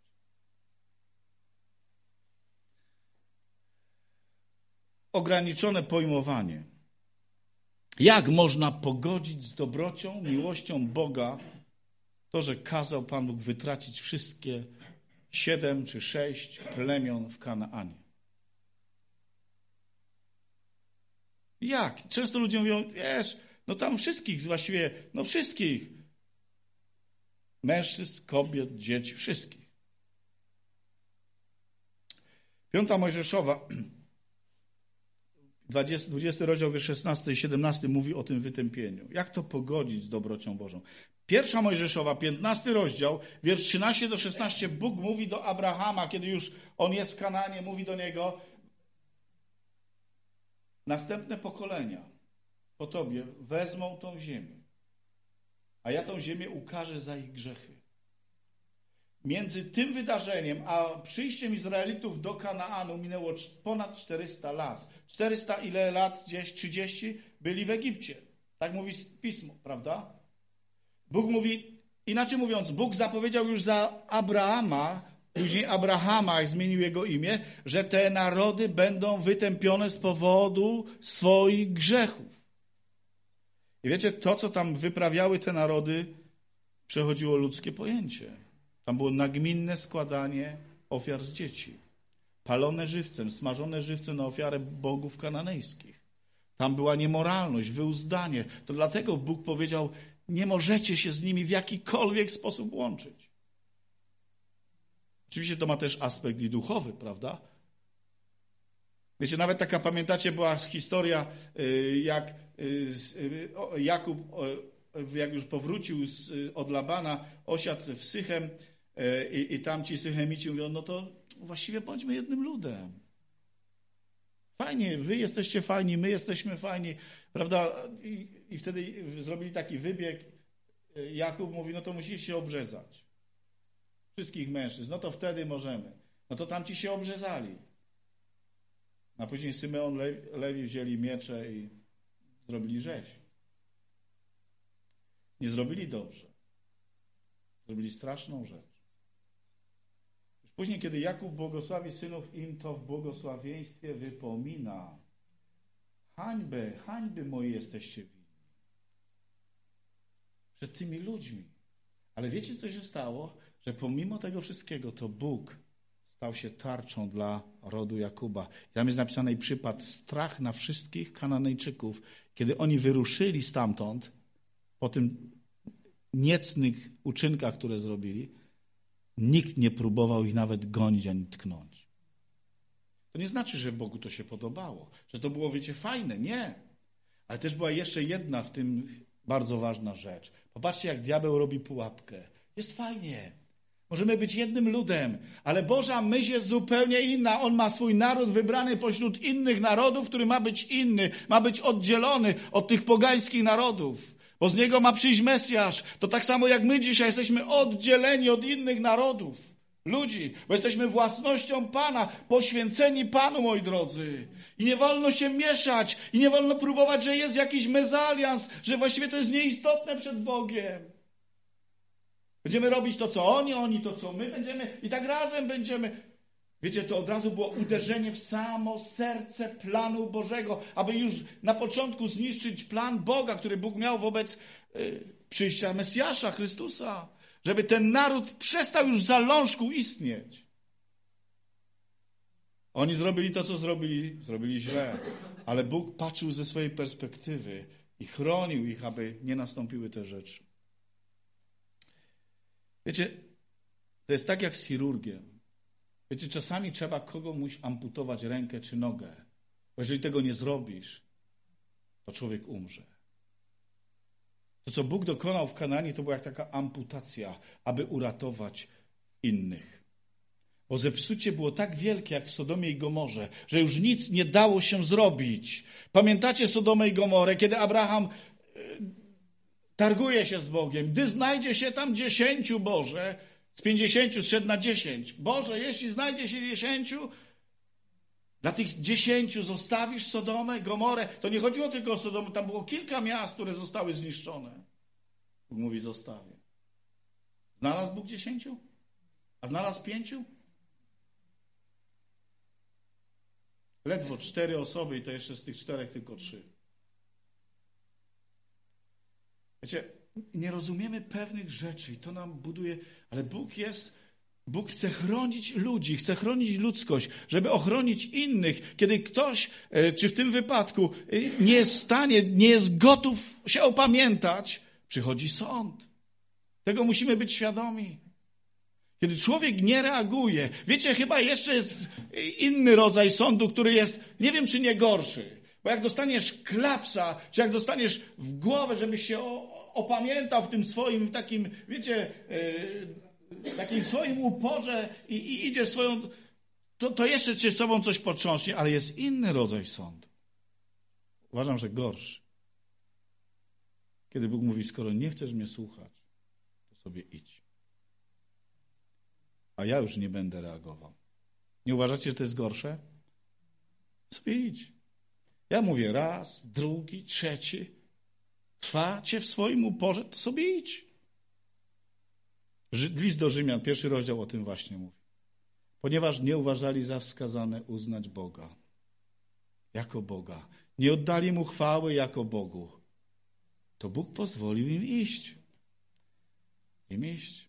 Ograniczone pojmowanie. Jak można pogodzić z dobrocią, miłością Boga to, że kazał Pan Bóg wytracić wszystkie siedem czy sześć plemion w Kanaanie? Jak? Często ludzie mówią, wiesz, no tam wszystkich właściwie, no wszystkich. Mężczyzn, kobiet, dzieci, wszystkich. Piąta Mojżeszowa, dwudziesty rozdział, wiersz szesnasty i siedemnasty mówi o tym wytępieniu. Jak to pogodzić z dobrocią Bożą? Pierwsza Mojżeszowa, piętnasty rozdział, wiersz trzynaście do szesnastu, Bóg mówi do Abrahama, kiedy już on jest w Kanaanie, mówi do niego, następne pokolenia po tobie wezmą tą ziemię, a ja tą ziemię ukażę za ich grzechy. Między tym wydarzeniem, a przyjściem Izraelitów do Kanaanu minęło ponad czterysta lat. czterysta ile lat? Gdzieś trzydzieści byli w Egipcie. Tak mówi Pismo, prawda? Bóg mówi, inaczej mówiąc, Bóg zapowiedział już za Abrahama, później Abrahama, jak zmienił jego imię, że te narody będą wytępione z powodu swoich grzechów. I wiecie, to, co tam wyprawiały te narody, przechodziło ludzkie pojęcie. Tam było nagminne składanie ofiar z dzieci. Palone żywcem, smażone żywcem na ofiarę bogów kananejskich. Tam była niemoralność, wyuzdanie. To dlatego Bóg powiedział, nie możecie się z nimi w jakikolwiek sposób łączyć. Oczywiście to ma też aspekt i duchowy, prawda? Wiecie, nawet taka, pamiętacie, była historia, jak Jakub, jak już powrócił z, od Labana, osiadł w Sychem i, i tam ci Sychemici mówią, no to właściwie bądźmy jednym ludem. Fajnie, wy jesteście fajni, my jesteśmy fajni, prawda? I, i wtedy zrobili taki wybieg. Jakub mówi, no to musisz się obrzezać. Wszystkich mężczyzn, no to wtedy możemy. No to tamci się obrzezali. A później Symeon, Lewi wzięli miecze i zrobili rzeź. Nie zrobili dobrze. Zrobili straszną rzecz. Już później, kiedy Jakub błogosławi synów im, to w błogosławieństwie wypomina. Hańbę, hańby moje jesteście winni. Przed tymi ludźmi. Ale wiecie, co się stało? Że pomimo tego wszystkiego, to Bóg stał się tarczą dla rodu Jakuba. I tam jest napisane i przypadł strach na wszystkich Kananejczyków. Kiedy oni wyruszyli stamtąd, po tym niecnych uczynkach, które zrobili, nikt nie próbował ich nawet gonić ani tknąć. To nie znaczy, że Bogu to się podobało, że to było, wiecie, fajne. Nie. Ale też była jeszcze jedna w tym bardzo ważna rzecz. Popatrzcie, jak diabeł robi pułapkę. Jest fajnie. Możemy być jednym ludem, ale Boża myśl jest zupełnie inna. On ma swój naród wybrany pośród innych narodów, który ma być inny, ma być oddzielony od tych pogańskich narodów, bo z niego ma przyjść Mesjasz. To tak samo jak my dzisiaj jesteśmy oddzieleni od innych narodów, ludzi, bo jesteśmy własnością Pana, poświęceni Panu, moi drodzy. I nie wolno się mieszać, i nie wolno próbować, że jest jakiś mezalians, że właściwie to jest nieistotne przed Bogiem. Będziemy robić to, co oni, oni to, co my będziemy i tak razem będziemy. Wiecie, to od razu było uderzenie w samo serce planu Bożego, aby już na początku zniszczyć plan Boga, który Bóg miał wobec y, przyjścia Mesjasza, Chrystusa. Żeby ten naród przestał już w zalążku istnieć. Oni zrobili to, co zrobili, zrobili źle, ale Bóg patrzył ze swojej perspektywy i chronił ich, aby nie nastąpiły te rzeczy. Wiecie, to jest tak jak z chirurgiem. Wiecie, czasami trzeba komuś amputować rękę czy nogę, bo jeżeli tego nie zrobisz, to człowiek umrze. To, co Bóg dokonał w Kanaanie, to była jak taka amputacja, aby uratować innych. Bo zepsucie było tak wielkie, jak w Sodomie i Gomorze, że już nic nie dało się zrobić. Pamiętacie Sodomę i Gomorę, kiedy Abraham targuje się z Bogiem. Gdy znajdzie się tam dziesięciu, Boże, z pięćdziesięciu zszedł na dziesięć. Boże, jeśli znajdzie się dziesięciu, dla tych dziesięciu zostawisz Sodomę, Gomorę. To nie chodziło tylko o Sodomę, tam było kilka miast, które zostały zniszczone. Bóg mówi, zostawię. Znalazł Bóg dziesięciu? A znalazł pięciu? Ledwo cztery osoby i to jeszcze z tych czterech tylko trzy. Wiecie, nie rozumiemy pewnych rzeczy i to nam buduje, ale Bóg jest, Bóg chce chronić ludzi, chce chronić ludzkość, żeby ochronić innych. Kiedy ktoś, czy w tym wypadku, nie jest w stanie, nie jest gotów się opamiętać, przychodzi sąd. Tego musimy być świadomi. Kiedy człowiek nie reaguje, wiecie, chyba jeszcze jest inny rodzaj sądu, który jest, nie wiem czy nie gorszy, bo jak dostaniesz klapsa, czy jak dostaniesz w głowę, żebyś się opamiętał w tym swoim takim, wiecie, yy, takim swoim uporze i, i idziesz swoją, to, to jeszcze cię sobą coś potrząśnie, ale jest inny rodzaj sądu. Uważam, że gorszy. Kiedy Bóg mówi, skoro nie chcesz mnie słuchać, to sobie idź. A ja już nie będę reagował. Nie uważacie, że to jest gorsze? Sobie idź. Ja mówię raz, drugi, trzeci. Trwacie w swoim uporze, to sobie idź. List do Rzymian, pierwszy rozdział o tym właśnie mówi. Ponieważ nie uważali za wskazane uznać Boga jako Boga. Nie oddali Mu chwały jako Bogu. To Bóg pozwolił im iść. Im iść.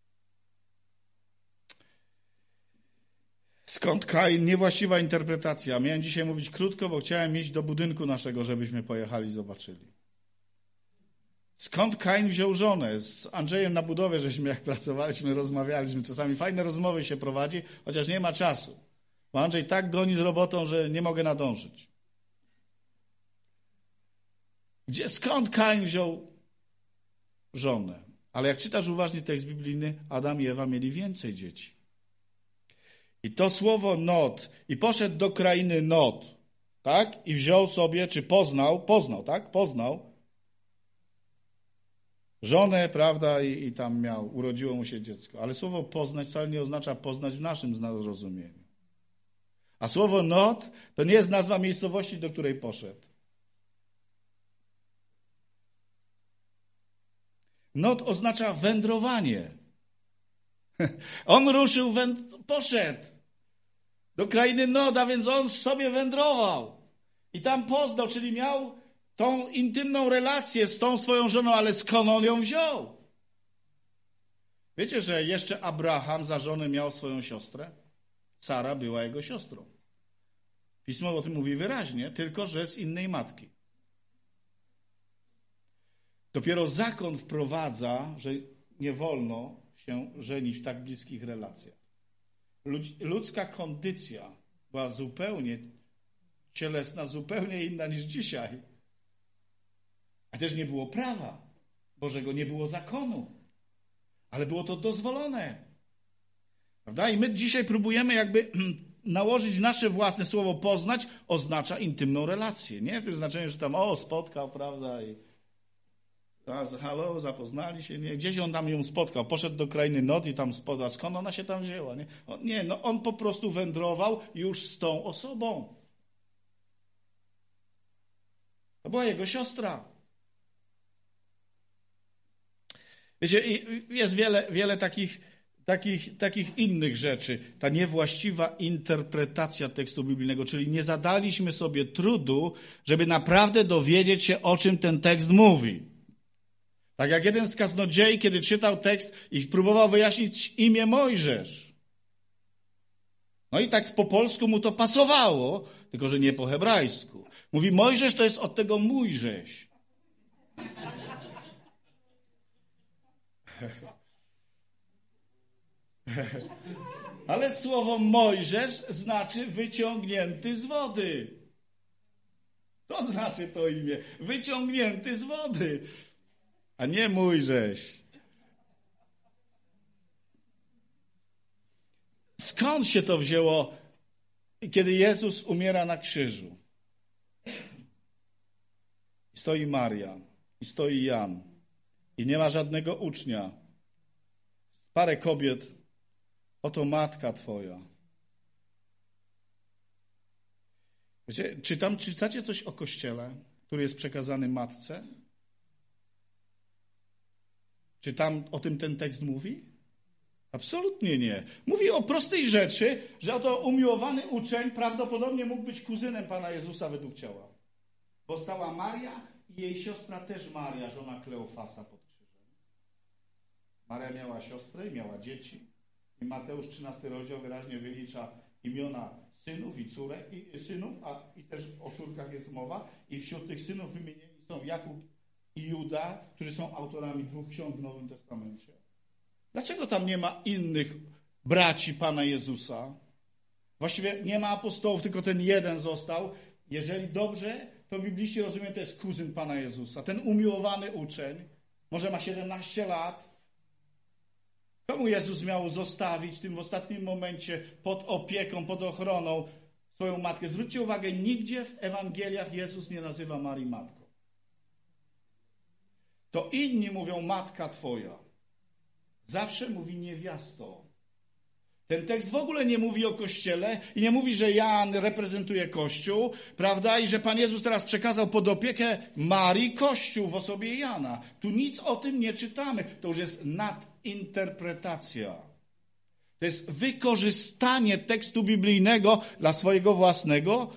Skąd Kain? Niewłaściwa interpretacja. Miałem dzisiaj mówić krótko, bo chciałem iść do budynku naszego, żebyśmy pojechali i zobaczyli. Skąd Kain wziął żonę? Z Andrzejem na budowie, żeśmy jak pracowaliśmy, rozmawialiśmy. Czasami fajne rozmowy się prowadzi, chociaż nie ma czasu. Bo Andrzej tak goni z robotą, że nie mogę nadążyć. Gdzie, skąd Kain wziął żonę? Ale jak czytasz uważnie tekst biblijny, Adam i Ewa mieli więcej dzieci. I to słowo Nod, i poszedł do krainy Nod, tak? I wziął sobie, czy poznał, poznał, tak? Poznał żonę, prawda? I, i tam miał, urodziło mu się dziecko. Ale słowo poznać wcale nie oznacza poznać w naszym zrozumieniu. A słowo Nod to nie jest nazwa miejscowości, do której poszedł. Nod oznacza wędrowanie. On ruszył, węd- poszedł do krainy Noda, więc on sobie wędrował. I tam poznał, czyli miał tą intymną relację z tą swoją żoną, ale skąd on ją wziął? Wiecie, że jeszcze Abraham za żonę miał swoją siostrę? Sara była jego siostrą. Pismo o tym mówi wyraźnie, tylko że z innej matki. Dopiero zakon wprowadza, że nie wolno się żenić w tak bliskich relacjach. Ludzka kondycja była zupełnie cielesna, zupełnie inna niż dzisiaj. A też nie było prawa Bożego, nie było zakonu. Ale było to dozwolone. Prawda? I my dzisiaj próbujemy jakby nałożyć nasze własne słowo poznać, oznacza intymną relację. Nie w tym znaczeniu, że tam o, spotkał, prawda, i a, halo, zapoznali się, nie? Gdzieś on tam ją spotkał, poszedł do krainy Nod i tam spotkał. Skąd ona się tam wzięła? Nie, on, nie no on po prostu wędrował już z tą osobą. To była jego siostra. Wiecie, jest wiele, wiele takich, takich, takich innych rzeczy. Ta niewłaściwa interpretacja tekstu biblijnego, czyli nie zadaliśmy sobie trudu, żeby naprawdę dowiedzieć się, o czym ten tekst mówi. Tak jak jeden z kaznodziei, kiedy czytał tekst i próbował wyjaśnić imię Mojżesz. No i tak po polsku mu to pasowało, tylko że nie po hebrajsku. Mówi, Mojżesz to jest od tego Mójżeś. Ale słowo Mojżesz znaczy wyciągnięty z wody. To znaczy to imię. Wyciągnięty z wody. A nie Mójżeś. Skąd się to wzięło, kiedy Jezus umiera na krzyżu? I stoi Maria, i stoi Jan, i nie ma żadnego ucznia. Parę kobiet, oto matka twoja. Wiecie, czy tam czytacie coś o Kościele, który jest przekazany matce? Czy tam o tym ten tekst mówi? Absolutnie nie. Mówi o prostej rzeczy, że oto umiłowany uczeń prawdopodobnie mógł być kuzynem Pana Jezusa według ciała. Bo stała Maria i jej siostra też Maria, żona Kleofasa pod krzyżem. Maria miała siostrę i miała dzieci. I Mateusz trzynasty rozdział wyraźnie wylicza imiona synów i córek, i synów, a i też o córkach jest mowa. I wśród tych synów wymienieni są Jakub i Juda, którzy są autorami dwóch ksiąg w Nowym Testamencie. Dlaczego tam nie ma innych braci Pana Jezusa? Właściwie nie ma apostołów, tylko ten jeden został. Jeżeli dobrze, to bibliści rozumieją, to jest kuzyn Pana Jezusa. Ten umiłowany uczeń, może ma siedemnaście lat. Komu Jezus miał zostawić w tym w ostatnim momencie pod opieką, pod ochroną swoją matkę? Zwróćcie uwagę, nigdzie w Ewangeliach Jezus nie nazywa Marii matką. To inni mówią matka twoja. Zawsze mówi niewiasto. Ten tekst w ogóle nie mówi o Kościele i nie mówi, że Jan reprezentuje Kościół, prawda? I że Pan Jezus teraz przekazał pod opiekę Marii Kościół w osobie Jana. Tu nic o tym nie czytamy. To już jest nadinterpretacja. To jest wykorzystanie tekstu biblijnego dla swojego własnego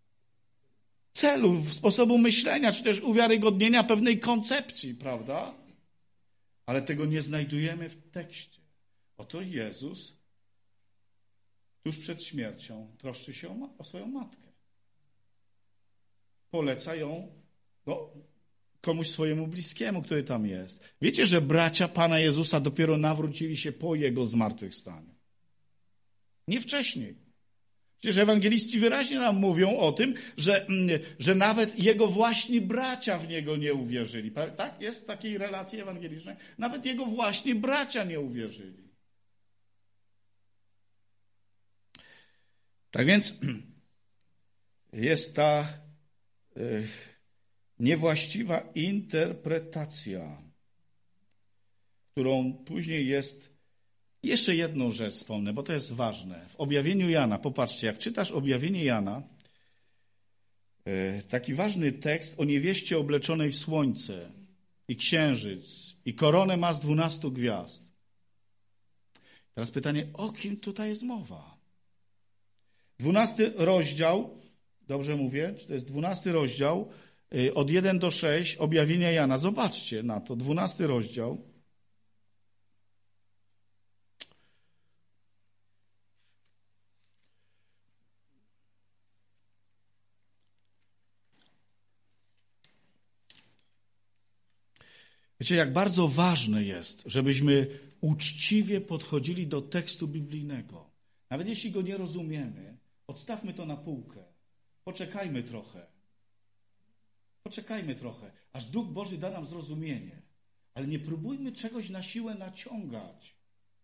celu, sposobu myślenia, czy też uwiarygodnienia pewnej koncepcji, prawda? Ale tego nie znajdujemy w tekście. Oto Jezus tuż przed śmiercią troszczy się o, o swoją matkę. Poleca ją no, komuś swojemu bliskiemu, który tam jest. Wiecie, że bracia Pana Jezusa dopiero nawrócili się po Jego zmartwychwstaniu. Nie wcześniej. Przecież ewangeliści wyraźnie nam mówią o tym, że, że nawet Jego właśnie bracia w Niego nie uwierzyli. Tak? Jest w takiej relacji ewangelicznej? Nawet Jego właśnie bracia nie uwierzyli. Tak więc jest ta y, niewłaściwa interpretacja, którą później jest. Jeszcze jedną rzecz wspomnę, bo to jest ważne. W objawieniu Jana, popatrzcie, jak czytasz objawienie Jana, y, taki ważny tekst o niewieście obleczonej w słońce i księżyc i koronę ma z dwunastu gwiazd. Teraz pytanie, o kim tutaj jest mowa? Dwunasty rozdział, dobrze mówię, czy to jest dwunasty rozdział, od jeden do sześć objawienia Jana. Zobaczcie na to, dwunasty rozdział. Wiecie, jak bardzo ważne jest, żebyśmy uczciwie podchodzili do tekstu biblijnego. Nawet jeśli go nie rozumiemy, odstawmy to na półkę. Poczekajmy trochę. poczekajmy trochę, aż Duch Boży da nam zrozumienie. Ale nie próbujmy czegoś na siłę naciągać.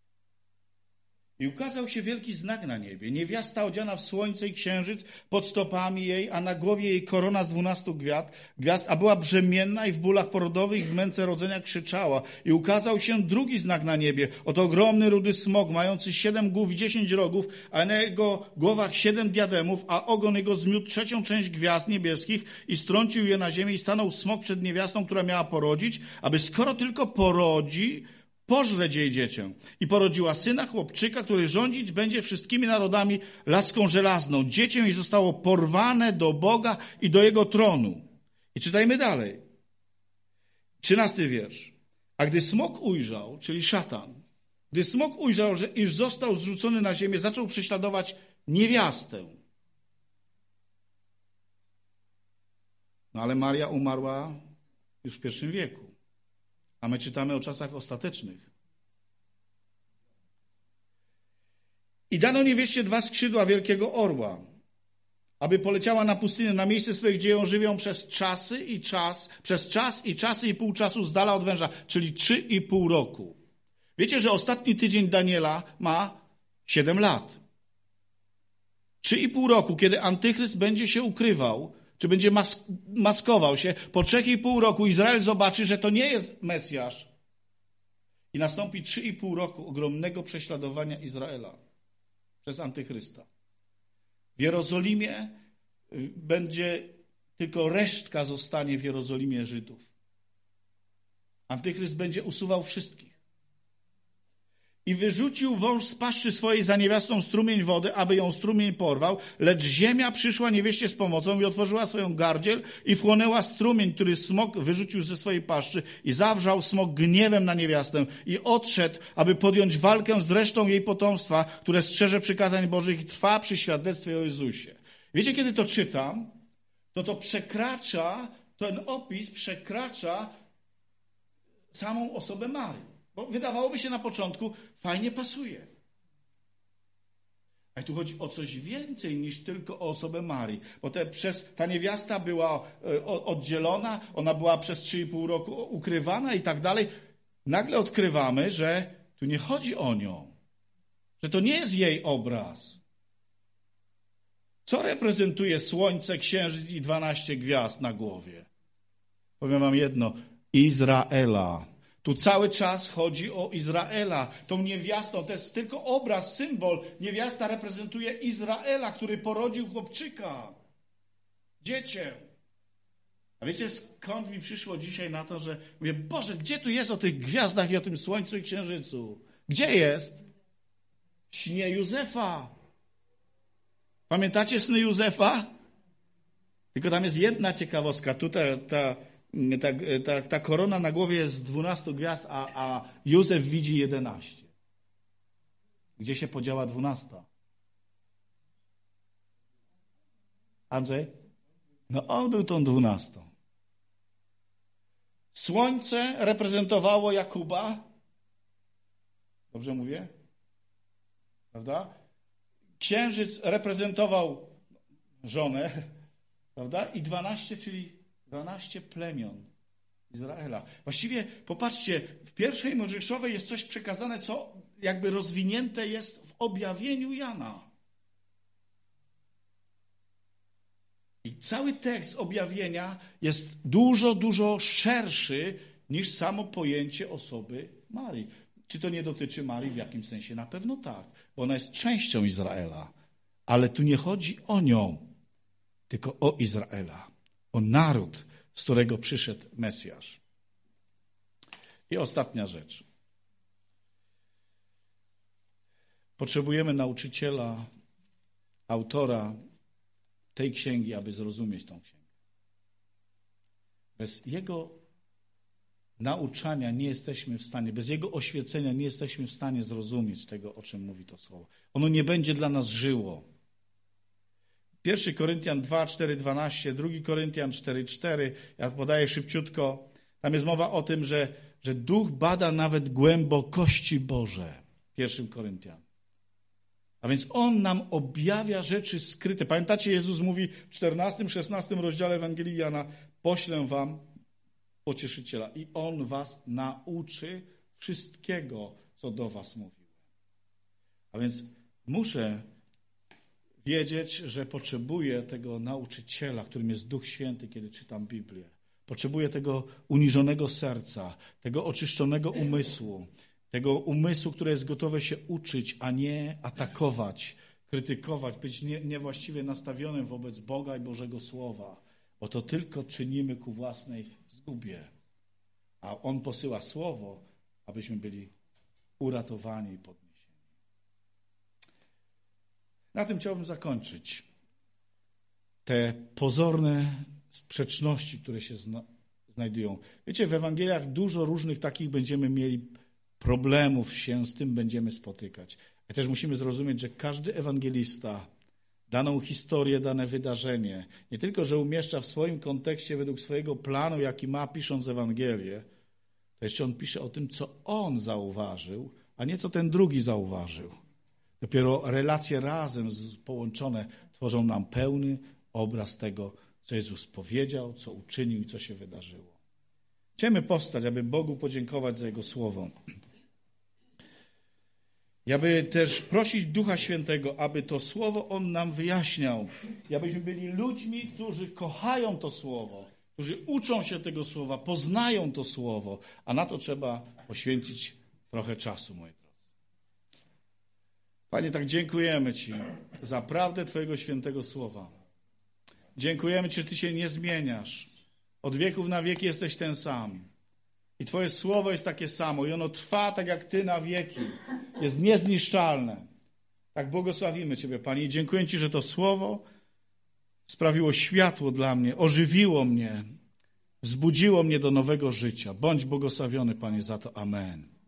I ukazał się wielki znak na niebie. Niewiasta odziana w słońce i księżyc pod stopami jej, a na głowie jej korona z dwunastu gwiazd, gwiazd, a była brzemienna i w bólach porodowych i w męce rodzenia krzyczała. I ukazał się drugi znak na niebie. Oto ogromny rudy smok, mający siedem głów i dziesięć rogów, a na jego głowach siedem diademów, a ogon jego zmiótł trzecią część gwiazd niebieskich i strącił je na ziemię i stanął smok przed niewiastą, która miała porodzić, aby skoro tylko porodzi, pożreć jej dziecię. I porodziła syna, chłopczyka, który rządzić będzie wszystkimi narodami laską żelazną. Dziecię jej zostało porwane do Boga i do jego tronu. I czytajmy dalej. Trzynasty wiersz. A gdy smok ujrzał, czyli szatan, gdy smok ujrzał, że iż został zrzucony na ziemię, zaczął prześladować niewiastę. No ale Maria umarła już w pierwszym wieku. A my czytamy o czasach ostatecznych. I dano niewieście dwa skrzydła wielkiego orła, aby poleciała na pustynię, na miejsce swoje, gdzie ją żywią przez czasy i czas, przez czas i czasy i pół czasu z dala od węża, czyli trzy i pół roku. Wiecie, że ostatni tydzień Daniela ma siedem lat. Trzy i pół roku, kiedy Antychryst będzie się ukrywał, czy będzie mas- maskował się, po trzech i pół roku Izrael zobaczy, że to nie jest Mesjasz. I nastąpi trzy i pół roku ogromnego prześladowania Izraela przez Antychrysta. W Jerozolimie będzie tylko resztka zostanie w Jerozolimie Żydów. Antychryst będzie usuwał wszystkich. I wyrzucił wąż z paszczy swojej za niewiastą strumień wody, aby ją strumień porwał, lecz ziemia przyszła niewieście z pomocą i otworzyła swoją gardziel i wchłonęła strumień, który smok wyrzucił ze swojej paszczy i zawrzał smok gniewem na niewiastę i odszedł, aby podjąć walkę z resztą jej potomstwa, które strzeże przykazań Bożych i trwa przy świadectwie o Jezusie. Wiecie, kiedy to czytam, to to przekracza, ten opis przekracza samą osobę Marii. Bo wydawałoby się na początku, fajnie pasuje. A tu chodzi o coś więcej niż tylko o osobę Marii. Bo te, przez, ta niewiasta była e, oddzielona, ona była przez trzy i pół roku ukrywana i tak dalej. Nagle odkrywamy, że tu nie chodzi o nią. Że to nie jest jej obraz. Co reprezentuje słońce, księżyc i dwanaście gwiazd na głowie? Powiem wam jedno. Izraela. Tu cały czas chodzi o Izraela, tą niewiastą. To jest tylko obraz, symbol. Niewiasta reprezentuje Izraela, który porodził chłopczyka, dziecię. A wiecie, skąd mi przyszło dzisiaj na to, że mówię, Boże, gdzie tu jest o tych gwiazdach i o tym słońcu i księżycu? Gdzie jest? W śnie Józefa. Pamiętacie sny Józefa? Tylko tam jest jedna ciekawostka. Tutaj ta... Ta, ta, ta korona na głowie jest z dwunastu gwiazd, a, a Józef widzi jedenaście. Gdzie się podziała dwunasta? Andrzej? No on był tą dwunastą. Słońce reprezentowało Jakuba. Dobrze mówię? Prawda? Księżyc reprezentował żonę. Prawda? I dwanaście, czyli dwanaście plemion Izraela. Właściwie, popatrzcie, w pierwszej Mojżeszowej jest coś przekazane, co jakby rozwinięte jest w objawieniu Jana. I cały tekst objawienia jest dużo, dużo szerszy niż samo pojęcie osoby Marii. Czy to nie dotyczy Marii w jakimś sensie? Na pewno tak, bo ona jest częścią Izraela. Ale tu nie chodzi o nią, tylko o Izraela. O naród, z którego przyszedł Mesjasz. I ostatnia rzecz. Potrzebujemy nauczyciela, autora tej księgi, aby zrozumieć tą księgę. Bez jego nauczania nie jesteśmy w stanie, bez jego oświecenia nie jesteśmy w stanie zrozumieć tego, o czym mówi to słowo. Ono nie będzie dla nas żyło. Pierwszy Koryntian dwa, cztery, dwanaście, drugi Koryntian cztery, cztery, ja podaję szybciutko, tam jest mowa o tym, że, że Duch bada nawet głębokości Boże. Pierwszym Koryntian. A więc On nam objawia rzeczy skryte. Pamiętacie, Jezus mówi w czternastym, szesnastym rozdziale Ewangelii Jana: poślę wam pocieszyciela i On was nauczy wszystkiego, co do was mówił. A więc muszę wiedzieć, że potrzebuję tego nauczyciela, którym jest Duch Święty, kiedy czytam Biblię. Potrzebuję tego uniżonego serca, tego oczyszczonego umysłu, tego umysłu, które jest gotowe się uczyć, a nie atakować, krytykować, być nie, niewłaściwie nastawionym wobec Boga i Bożego Słowa, bo to tylko czynimy ku własnej zgubie. A On posyła Słowo, abyśmy byli uratowani i podniesieni. Na tym chciałbym zakończyć. Te pozorne sprzeczności, które się zna, znajdują. Wiecie, w Ewangeliach dużo różnych takich będziemy mieli problemów, się z tym będziemy spotykać. I też musimy zrozumieć, że każdy ewangelista daną historię, dane wydarzenie, nie tylko, że umieszcza w swoim kontekście według swojego planu, jaki ma, pisząc Ewangelię, to jeszcze on pisze o tym, co on zauważył, a nie co ten drugi zauważył. Dopiero relacje razem połączone tworzą nam pełny obraz tego, co Jezus powiedział, co uczynił i co się wydarzyło. Chcemy powstać, aby Bogu podziękować za Jego Słowo. I aby też prosić Ducha Świętego, aby to Słowo On nam wyjaśniał. I abyśmy byli ludźmi, którzy kochają to Słowo, którzy uczą się tego Słowa, poznają to Słowo, a na to trzeba poświęcić trochę czasu, moi drodzy. Panie, tak dziękujemy Ci za prawdę Twojego świętego Słowa. Dziękujemy Ci, że Ty się nie zmieniasz. Od wieków na wieki jesteś ten sam. I Twoje Słowo jest takie samo i ono trwa tak jak Ty na wieki. Jest niezniszczalne. Tak błogosławimy Ciebie, Panie, i dziękuję Ci, że to Słowo sprawiło światło dla mnie, ożywiło mnie, wzbudziło mnie do nowego życia. Bądź błogosławiony, Panie, za to. Amen.